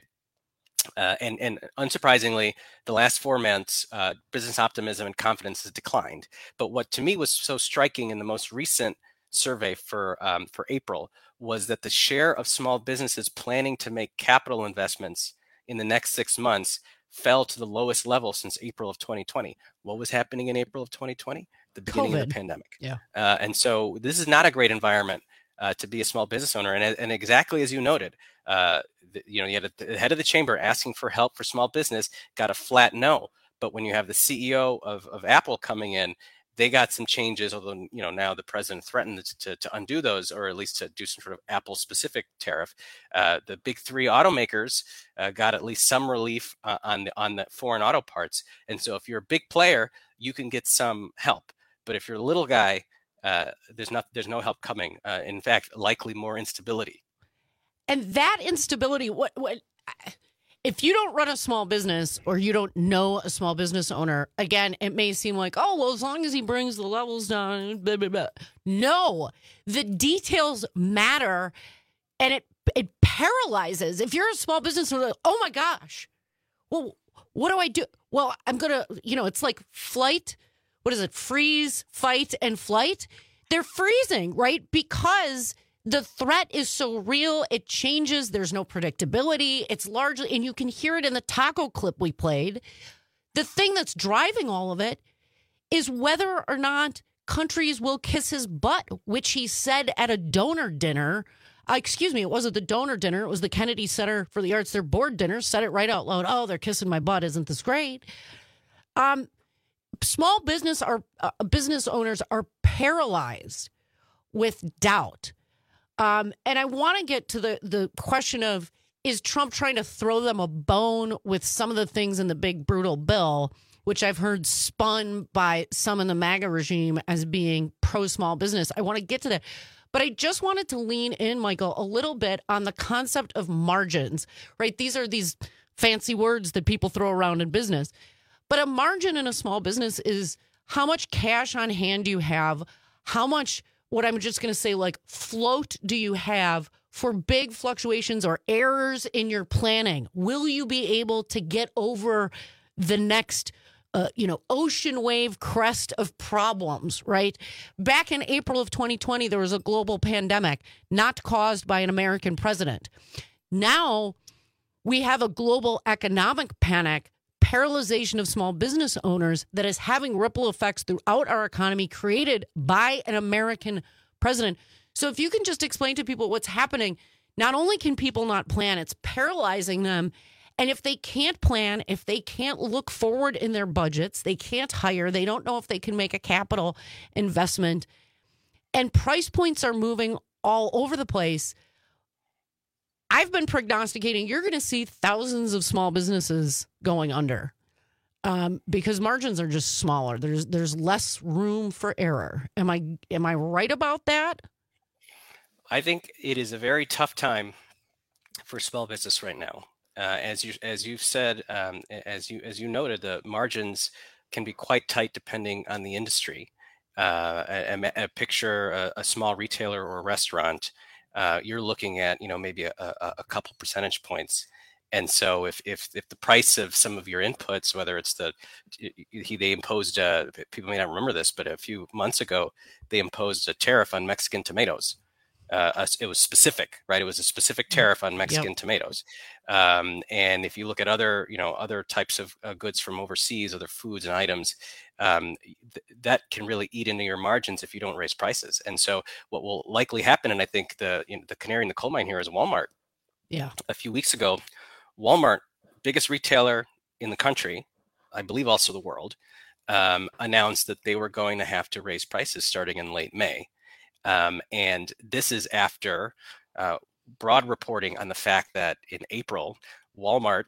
Uh, and, and unsurprisingly, the last four months, uh, business optimism and confidence has declined. But what to me was so striking in the most recent survey for um, for April was that the share of small businesses planning to make capital investments in the next six months fell to the lowest level since April of twenty twenty. What was happening in April of twenty twenty? The beginning COVID. Of the pandemic. Yeah. Uh, and so this is not a great environment uh, to be a small business owner. And, and exactly as you noted, uh, you know, you had the head of the chamber asking for help for small business, got a flat no. But when you have the C E O of, of Apple coming in, they got some changes, although, you know, now the president threatened to, to undo those, or at least to do some sort of Apple specific tariff. Uh, the big three automakers uh, got at least some relief uh, on the, on the foreign auto parts. And so if you're a big player, you can get some help. But if you're a little guy, uh, there's not, there's no help coming. Uh, in fact, likely more instability. And that instability, what, what, if you don't run a small business or you don't know a small business owner, again, it may seem like, oh, well, as long as he brings the levels down, blah, blah, blah. No, the details matter, and it it paralyzes. If you're a small business owner, oh my gosh, well, what do I do? Well, I'm going to, you know, it's like flight. What is it? Freeze, fight, and flight. They're freezing, right? Because the threat is so real. It changes. There's no predictability. It's largely, and you can hear it in the taco clip we played. The thing that's driving all of it is whether or not countries will kiss his butt, which he said at a donor dinner. Uh, excuse me, it wasn't the donor dinner. It was the Kennedy Center for the Arts, their board dinner. Said it right out loud. Oh, they're kissing my butt. Isn't this great? Um, small business are uh, business owners are paralyzed with doubt. Um, and I want to get to the, the question of, is Trump trying to throw them a bone with some of the things in the big brutal bill, which I've heard spun by some in the MAGA regime as being pro-small business? I want to get to that. But I just wanted to lean in, Michael, a little bit on the concept of margins, right? These are these fancy words that people throw around in business. But a margin in a small business is how much cash on hand do you have, how much, what I'm just going to say, like float do you have for big fluctuations or errors in your planning? Will you be able to get over the next, uh, you know, ocean wave crest of problems, right? Back in April of twenty twenty, there was a global pandemic not caused by an American president. Now we have a global economic panic, paralyzation of small business owners that is having ripple effects throughout our economy created by an American president. So if you can just explain to people what's happening, not only can people not plan, it's paralyzing them. And if they can't plan, if they can't look forward in their budgets, they can't hire, they don't know if they can make a capital investment, and price points are moving all over the place. I've been prognosticating you're going to see thousands of small businesses going under um, because margins are just smaller. There's there's less room for error. Am I am I right about that? I think it is a very tough time for small business right now. Uh, as you as you've said, um, as you as you noted, the margins can be quite tight depending on the industry. Uh, a, a picture a, a small retailer or a restaurant. Uh, you're looking at, you know, maybe a, a, a couple percentage points. And so if, if if the price of some of your inputs, whether it's the, he, they imposed, uh, people may not remember this, but a few months ago, they imposed a tariff on Mexican tomatoes. Uh, it was specific, right? It was a specific tariff on Mexican yep. tomatoes. Um, and if you look at other, you know, other types of uh, goods from overseas, other foods and items, um, th- that can really eat into your margins if you don't raise prices. And so what will likely happen, and I think the you know, the canary in the coal mine here is Walmart. Yeah. A few weeks ago, Walmart, biggest retailer in the country, I believe also the world, um, announced that they were going to have to raise prices starting in late May. Um, and this is after uh, broad reporting on the fact that in April, Walmart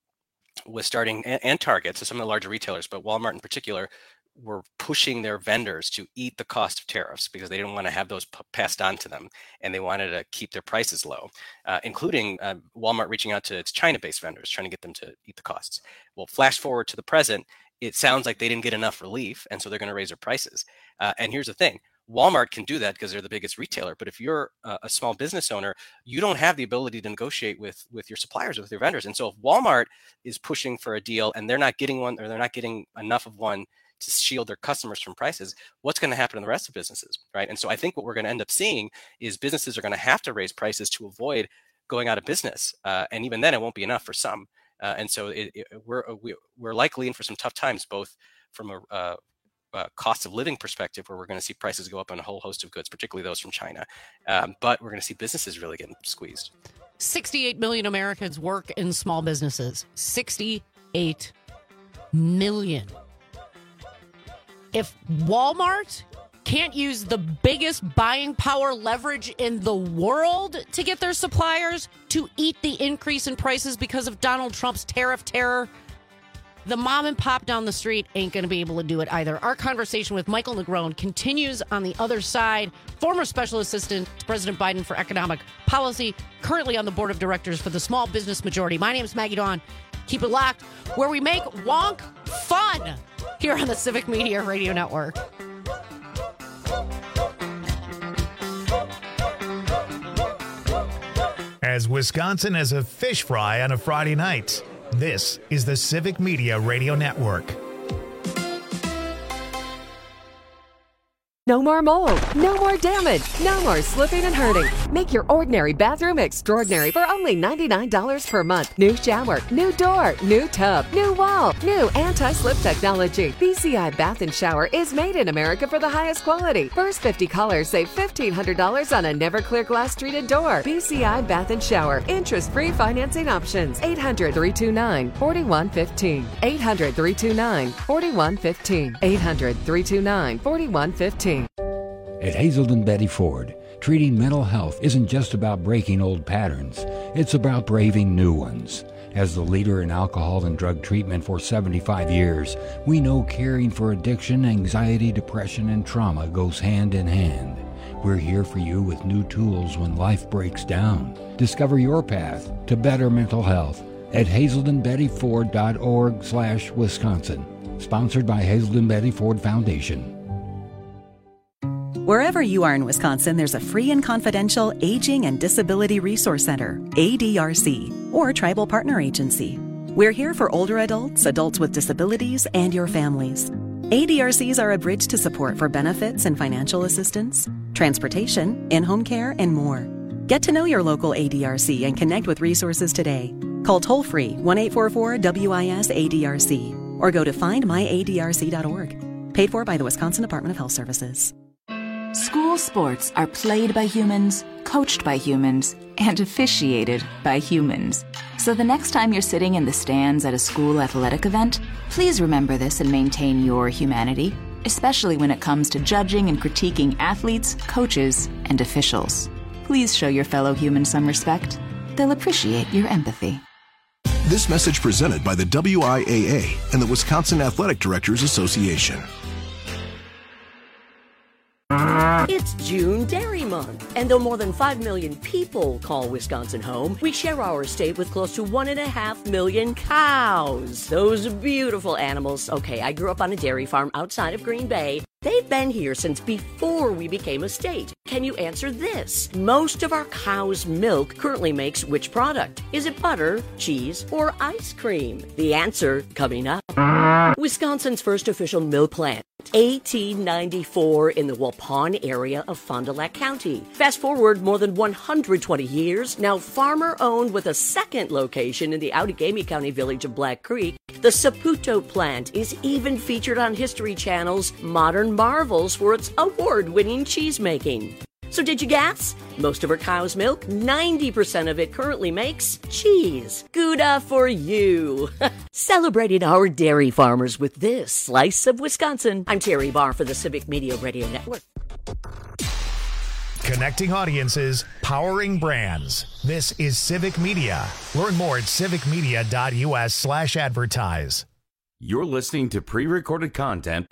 was starting, and, and Target, so some of the larger retailers, but Walmart in particular, were pushing their vendors to eat the cost of tariffs because they didn't want to have those p- passed on to them, and they wanted to keep their prices low, uh, including uh, Walmart reaching out to its China-based vendors, trying to get them to eat the costs. Well, flash forward to the present, it sounds like they didn't get enough relief, and so they're going to raise their prices. Uh, and here's the thing. Walmart can do that because they're the biggest retailer. But if you're a, a small business owner, you don't have the ability to negotiate with, with your suppliers, with your vendors. And so if Walmart is pushing for a deal and they're not getting one, or they're not getting enough of one to shield their customers from prices, what's going to happen to the rest of businesses, right? And so I think what we're going to end up seeing is businesses are going to have to raise prices to avoid going out of business. Uh, and even then, it won't be enough for some. Uh, and so it, it, we're we're likely in for some tough times, both from a uh, Uh, cost of living perspective, where we're going to see prices go up on a whole host of goods, particularly those from China. Um, but we're going to see businesses really getting squeezed. sixty-eight million Americans work in small businesses. sixty-eight million. If Walmart can't use the biggest buying power leverage in the world to get their suppliers to eat the increase in prices because of Donald Trump's tariff terror, the mom and pop down the street ain't going to be able to do it either. Our conversation with Michael Negron continues on the other side. Former Special Assistant to President Biden for Economic Policy, currently on the board of directors for the Small Business Majority. My name is Maggie Dawn. Keep it locked, where we make wonk fun here on the Civic Media Radio Network. As Wisconsin as a fish fry on a Friday night. This is the Civic Media Radio Network. No more mold, no more damage, no more slipping and hurting. Make your ordinary bathroom extraordinary for only ninety-nine dollars per month. New shower, new door, new tub, new wall, new anti-slip technology. B C I Bath and Shower is made in America for the highest quality. First fifty callers save fifteen hundred dollars on a never clear glass treated door. B C I Bath and Shower. Interest-free financing options. eight hundred, three two nine, four one one five. eight hundred, three two nine, four one one five. eight hundred, three two nine, four one one five. At Hazelden Betty Ford, treating mental health isn't just about breaking old patterns. It's about braving new ones. As the leader in alcohol and drug treatment for seventy-five years, we know caring for addiction, anxiety, depression, and trauma goes hand in hand. We're here for you with new tools when life breaks down. Discover your path to better mental health at hazelden betty ford dot org slash Wisconsin. Sponsored by Hazelden Betty Ford Foundation. Wherever you are in Wisconsin, there's a free and confidential Aging and Disability Resource Center, A D R C, or Tribal Partner Agency. We're here for older adults, adults with disabilities, and your families. A D R Cs are a bridge to support for benefits and financial assistance, transportation, in-home care, and more. Get to know your local A D R C and connect with resources today. Call toll-free one eight four four W I S A D R C or go to find my A D R C dot org. Paid for by the Wisconsin Department of Health Services. School sports are played by humans, coached by humans, and officiated by humans. So the next time you're sitting in the stands at a school athletic event, please remember this and maintain your humanity, especially when it comes to judging and critiquing athletes, coaches, and officials. Please show your fellow humans some respect. They'll appreciate your empathy. This message presented by the W I A A and the Wisconsin Athletic Directors Association. It's June Dairy Month, and though more than five million people call Wisconsin home, we share our state with close to one and a half million cows. Those beautiful animals. Okay, I grew up on a dairy farm outside of Green Bay. They've been here since before we became a state. Can you answer this? Most of our cow's milk currently makes which product? Is it butter, cheese, or ice cream? The answer coming up. Wisconsin's first official milk plant, eighteen ninety-four, in the Waupun area of Fond du Lac County. Fast forward more than one hundred twenty years, now farmer-owned with a second location in the Outagamie County village of Black Creek. The Saputo plant is even featured on History Channel's Modern Marvels for its award-winning cheese making. So did you guess? Most of our cow's milk, ninety percent of it currently makes cheese. Gouda for you. Celebrating our dairy farmers with this slice of Wisconsin. I'm Terry Barr for the Civic Media Radio Network. Connecting audiences, powering brands. This is Civic Media. Learn more at civic media dot U S slash advertise. You're listening to pre-recorded content.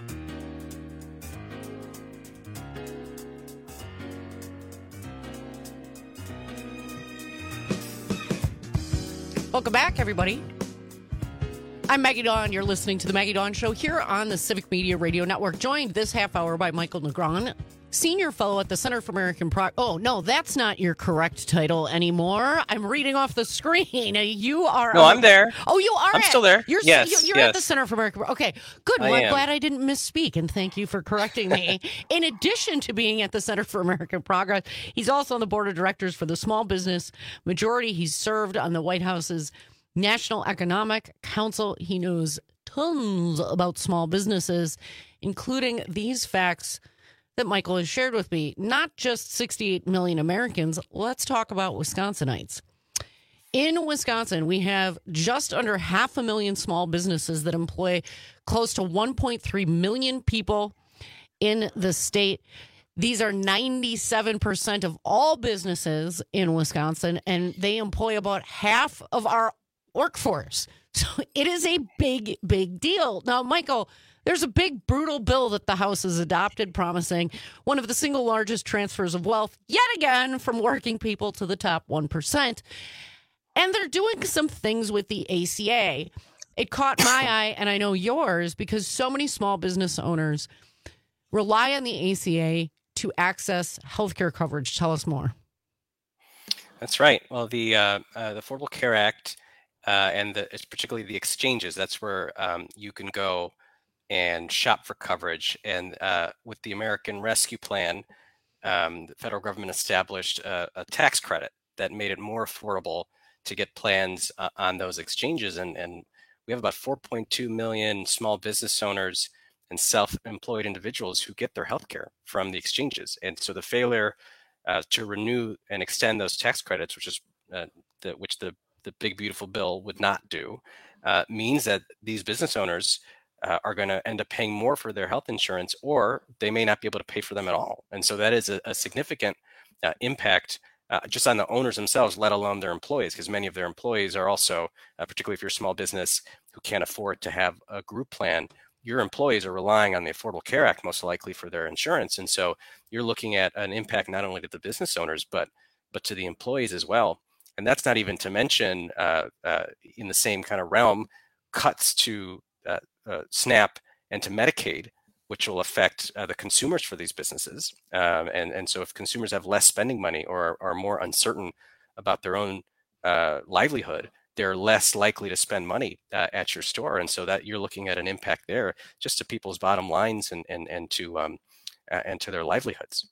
Welcome back, everybody. I'm Maggie Dawn. You're listening to the Maggie Dawn Show here on the Civic Media Radio Network. Joined this half hour by Michael Negron, Senior Fellow at the Center for American Progress. Oh, no, that's not your correct title anymore. I'm reading off the screen. You are... No, I'm there. Oh, you are? I'm at, still there. You're, yes, You're yes. at the Center for American Progress. Okay, good. Well, I I'm am. glad I didn't misspeak, and thank you for correcting me. In addition to being at the Center for American Progress, he's also on the board of directors for the Small Business Majority. He's served on the White House's National Economic Council. He knows tons about small businesses, including these facts that Michael has shared with me. Not just sixty-eight million Americans. Let's talk about Wisconsinites. In Wisconsin, we have just under half a million small businesses that employ close to one point three million people in the state. These are ninety-seven percent of all businesses in Wisconsin, and they employ about half of our workforce. So it is a big, big deal. Now, Michael, there's a big, brutal bill that the House has adopted promising one of the single largest transfers of wealth, yet again, from working people to the top one percent. And they're doing some things with the A C A. It caught my eye, and I know yours, because so many small business owners rely on the A C A to access healthcare coverage. Tell us more. That's right. Well, the uh, uh, the Affordable Care Act uh, and the, it's particularly the exchanges, that's where um, you can go and shop for coverage. And uh, with the American Rescue Plan, um, the federal government established a, a tax credit that made it more affordable to get plans uh, on those exchanges. And, and we have about four point two million small business owners and self-employed individuals who get their health care from the exchanges. And so the failure uh, to renew and extend those tax credits, which is uh, the, which the, the big, beautiful bill would not do, uh, means that these business owners uh, are going to end up paying more for their health insurance, or they may not be able to pay for them at all. And so that is a, a significant uh, impact Uh, just on the owners themselves, let alone their employees, because many of their employees are also, uh, particularly if you're a small business who can't afford to have a group plan, your employees are relying on the Affordable Care Act most likely for their insurance. And so you're looking at an impact not only to the business owners, but but to the employees as well. And that's not even to mention, uh, uh, in the same kind of realm, cuts to uh, uh, SNAP and to Medicaid, which will affect uh, the consumers for these businesses. Um, and, and so if consumers have less spending money or are, are more uncertain about their own uh, livelihood, they're less likely to spend money uh, at your store. And so that you're looking at an impact there just to people's bottom lines and, and, and, to, um, uh, and to their livelihoods.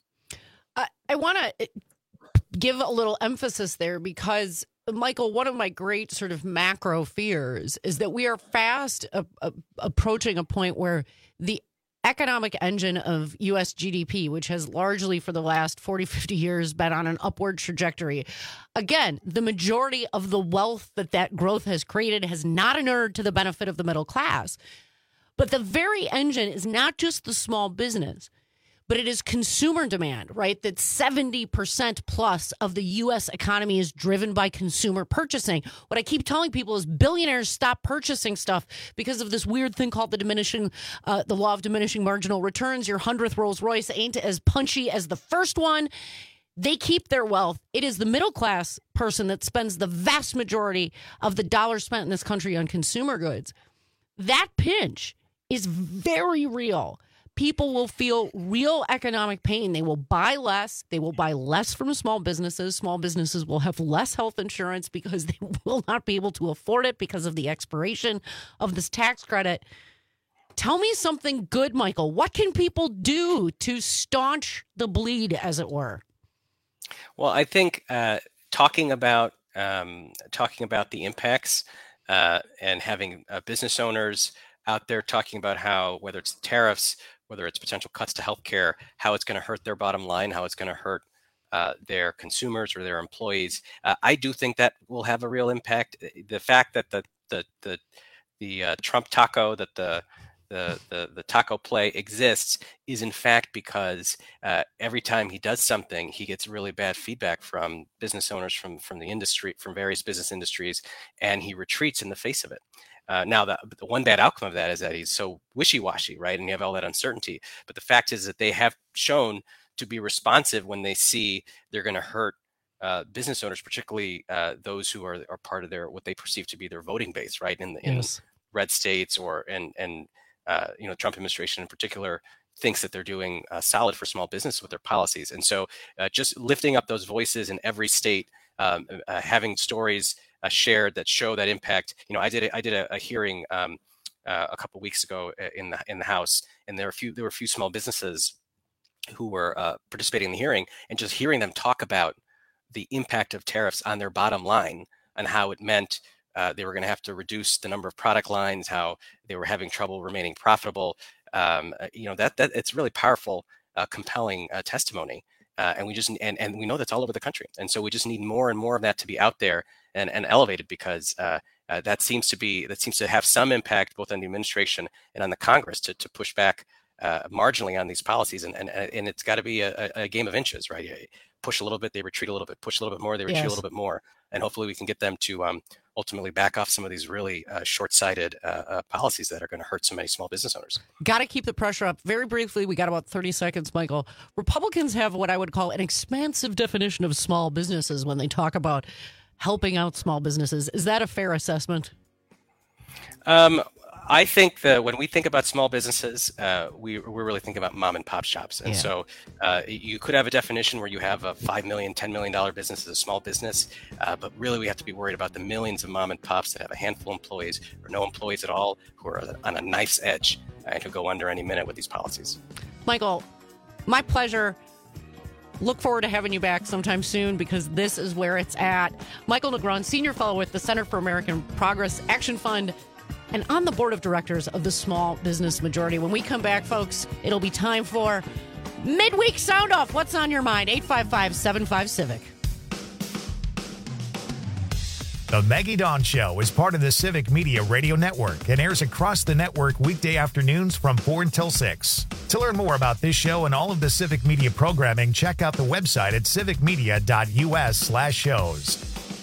I, I want to give a little emphasis there because, Michael, one of my great sort of macro fears is that we are fast uh, uh, approaching a point where the economic engine of U S G D P, which has largely for the last forty, fifty years been on an upward trajectory. Again, the majority of the wealth that that growth has created has not inured to the benefit of the middle class. But the very engine is not just the small business, but it is consumer demand, right? That seventy percent plus of the U S economy is driven by consumer purchasing. What I keep telling people is billionaires stop purchasing stuff because of this weird thing called the diminishing, uh, the law of diminishing marginal returns. Your hundredth Rolls Royce ain't as punchy as the first one. They keep their wealth. It is the middle class person that spends the vast majority of the dollars spent in this country on consumer goods. That pinch is very real. People will feel real economic pain. They will buy less. They will buy less from small businesses. Small businesses will have less health insurance because they will not be able to afford it because of the expiration of this tax credit. Tell me something good, Michael. What can people do to staunch the bleed, as it were? Well, I think uh, talking about um, talking about the impacts uh, and having uh, business owners out there talking about how, whether it's tariffs, whether it's potential cuts to healthcare, how it's going to hurt their bottom line, how it's going to hurt uh, their consumers or their employees. Uh, I do think that will have a real impact. The fact that the the the the uh, Trump taco, that the the the the taco play exists, is in fact because uh, every time he does something, he gets really bad feedback from business owners, from from the industry, from various business industries, and he retreats in the face of it. Uh, now, the, the one bad outcome of that is that he's so wishy-washy, right? And you have all that uncertainty. But the fact is that they have shown to be responsive when they see they're going to hurt uh, business owners, particularly uh, those who are, are part of their, what they perceive to be their voting base, right? In the Yes. in red states, or and and uh, you know, Trump administration in particular thinks that they're doing uh, solid for small business with their policies. And so, uh, just lifting up those voices in every state, um, uh, having stories Uh, shared that show that impact. You know, I did a, I did a, a hearing um, uh, a couple of weeks ago in the in the House, and there were a few there were a few small businesses who were uh, participating in the hearing, and just hearing them talk about the impact of tariffs on their bottom line and how it meant uh, they were going to have to reduce the number of product lines, how they were having trouble remaining profitable. Um, you know, that that it's really powerful, uh, compelling uh, testimony. Uh, and we just and, and we know that's all over the country, and so we just need more and more of that to be out there and, and elevated, because uh, uh, that seems to be that seems to have some impact both on the administration and on the Congress to to push back uh, marginally on these policies, and and and it's got to be a, a game of inches, right? You push a little bit, they retreat a little bit; push a little bit more, they retreat Yes. a little bit more, and hopefully we can get them to um, ultimately back off some of these really uh, short-sighted uh, uh, policies that are going to hurt so many small business owners. Got to keep the pressure up. Very briefly, we got about thirty seconds, Michael. Republicans have what I would call an expansive definition of small businesses when they talk about helping out small businesses. Is that a fair assessment? Um, I think that when we think about small businesses, uh, we, we're really thinking about mom and pop shops. And Yeah. so uh, you could have a definition where you have a five million dollars, ten million dollars business as a small business. Uh, but really, we have to be worried about the millions of mom and pops that have a handful of employees or no employees at all, who are on a knife's edge and who go under any minute with these policies. Michael, my pleasure. look forward to having you back sometime soon because this is where it's at. Michael Negron, Senior Fellow with the Center for American Progress Action Fund and on the board of directors of the Small Business Majority. When we come back, folks, it'll be time for Midweek Sound Off. What's on your mind? eight five five, seven five, Civic. The Maggie Dawn Show is part of the Civic Media Radio Network and airs across the network weekday afternoons from four until six. To learn more about this show and all of the Civic Media programming, check out the website at civicmedia.us slash shows.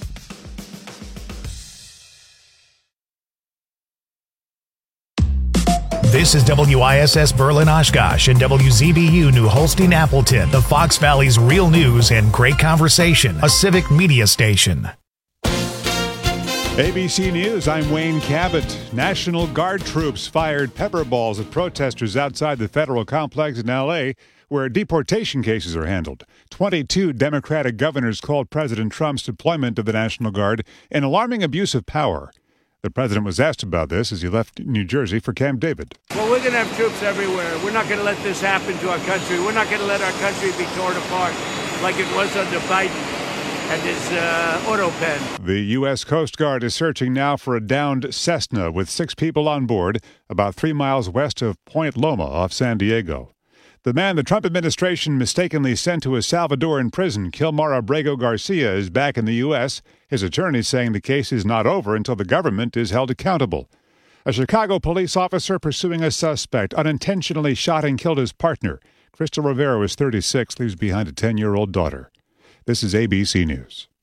This is W I S S Berlin Oshkosh and W Z B U New Holstein Appleton, the Fox Valley's real news and great conversation, a Civic Media station. A B C News, I'm Wayne Cabot. National Guard troops fired pepper balls at protesters outside the federal complex in L A, where deportation cases are handled. twenty-two Democratic governors called President Trump's deployment of the National Guard an alarming abuse of power. The president was asked about this as he left New Jersey for Camp David. Well, we're going to have troops everywhere. We're not going to let this happen to our country. We're not going to let our country be torn apart like it was under Biden and his uh, auto pen. The U S. Coast Guard is searching now for a downed Cessna with six people on board about three miles west of Point Loma off San Diego. The man the Trump administration mistakenly sent to a Salvadoran prison, Kilmar Abrego Garcia, is back in the U S. His attorney saying the case is not over until the government is held accountable. A Chicago police officer pursuing a suspect unintentionally shot and killed his partner. Crystal Rivera was thirty-six, leaves behind a ten-year-old daughter. This is A B C News.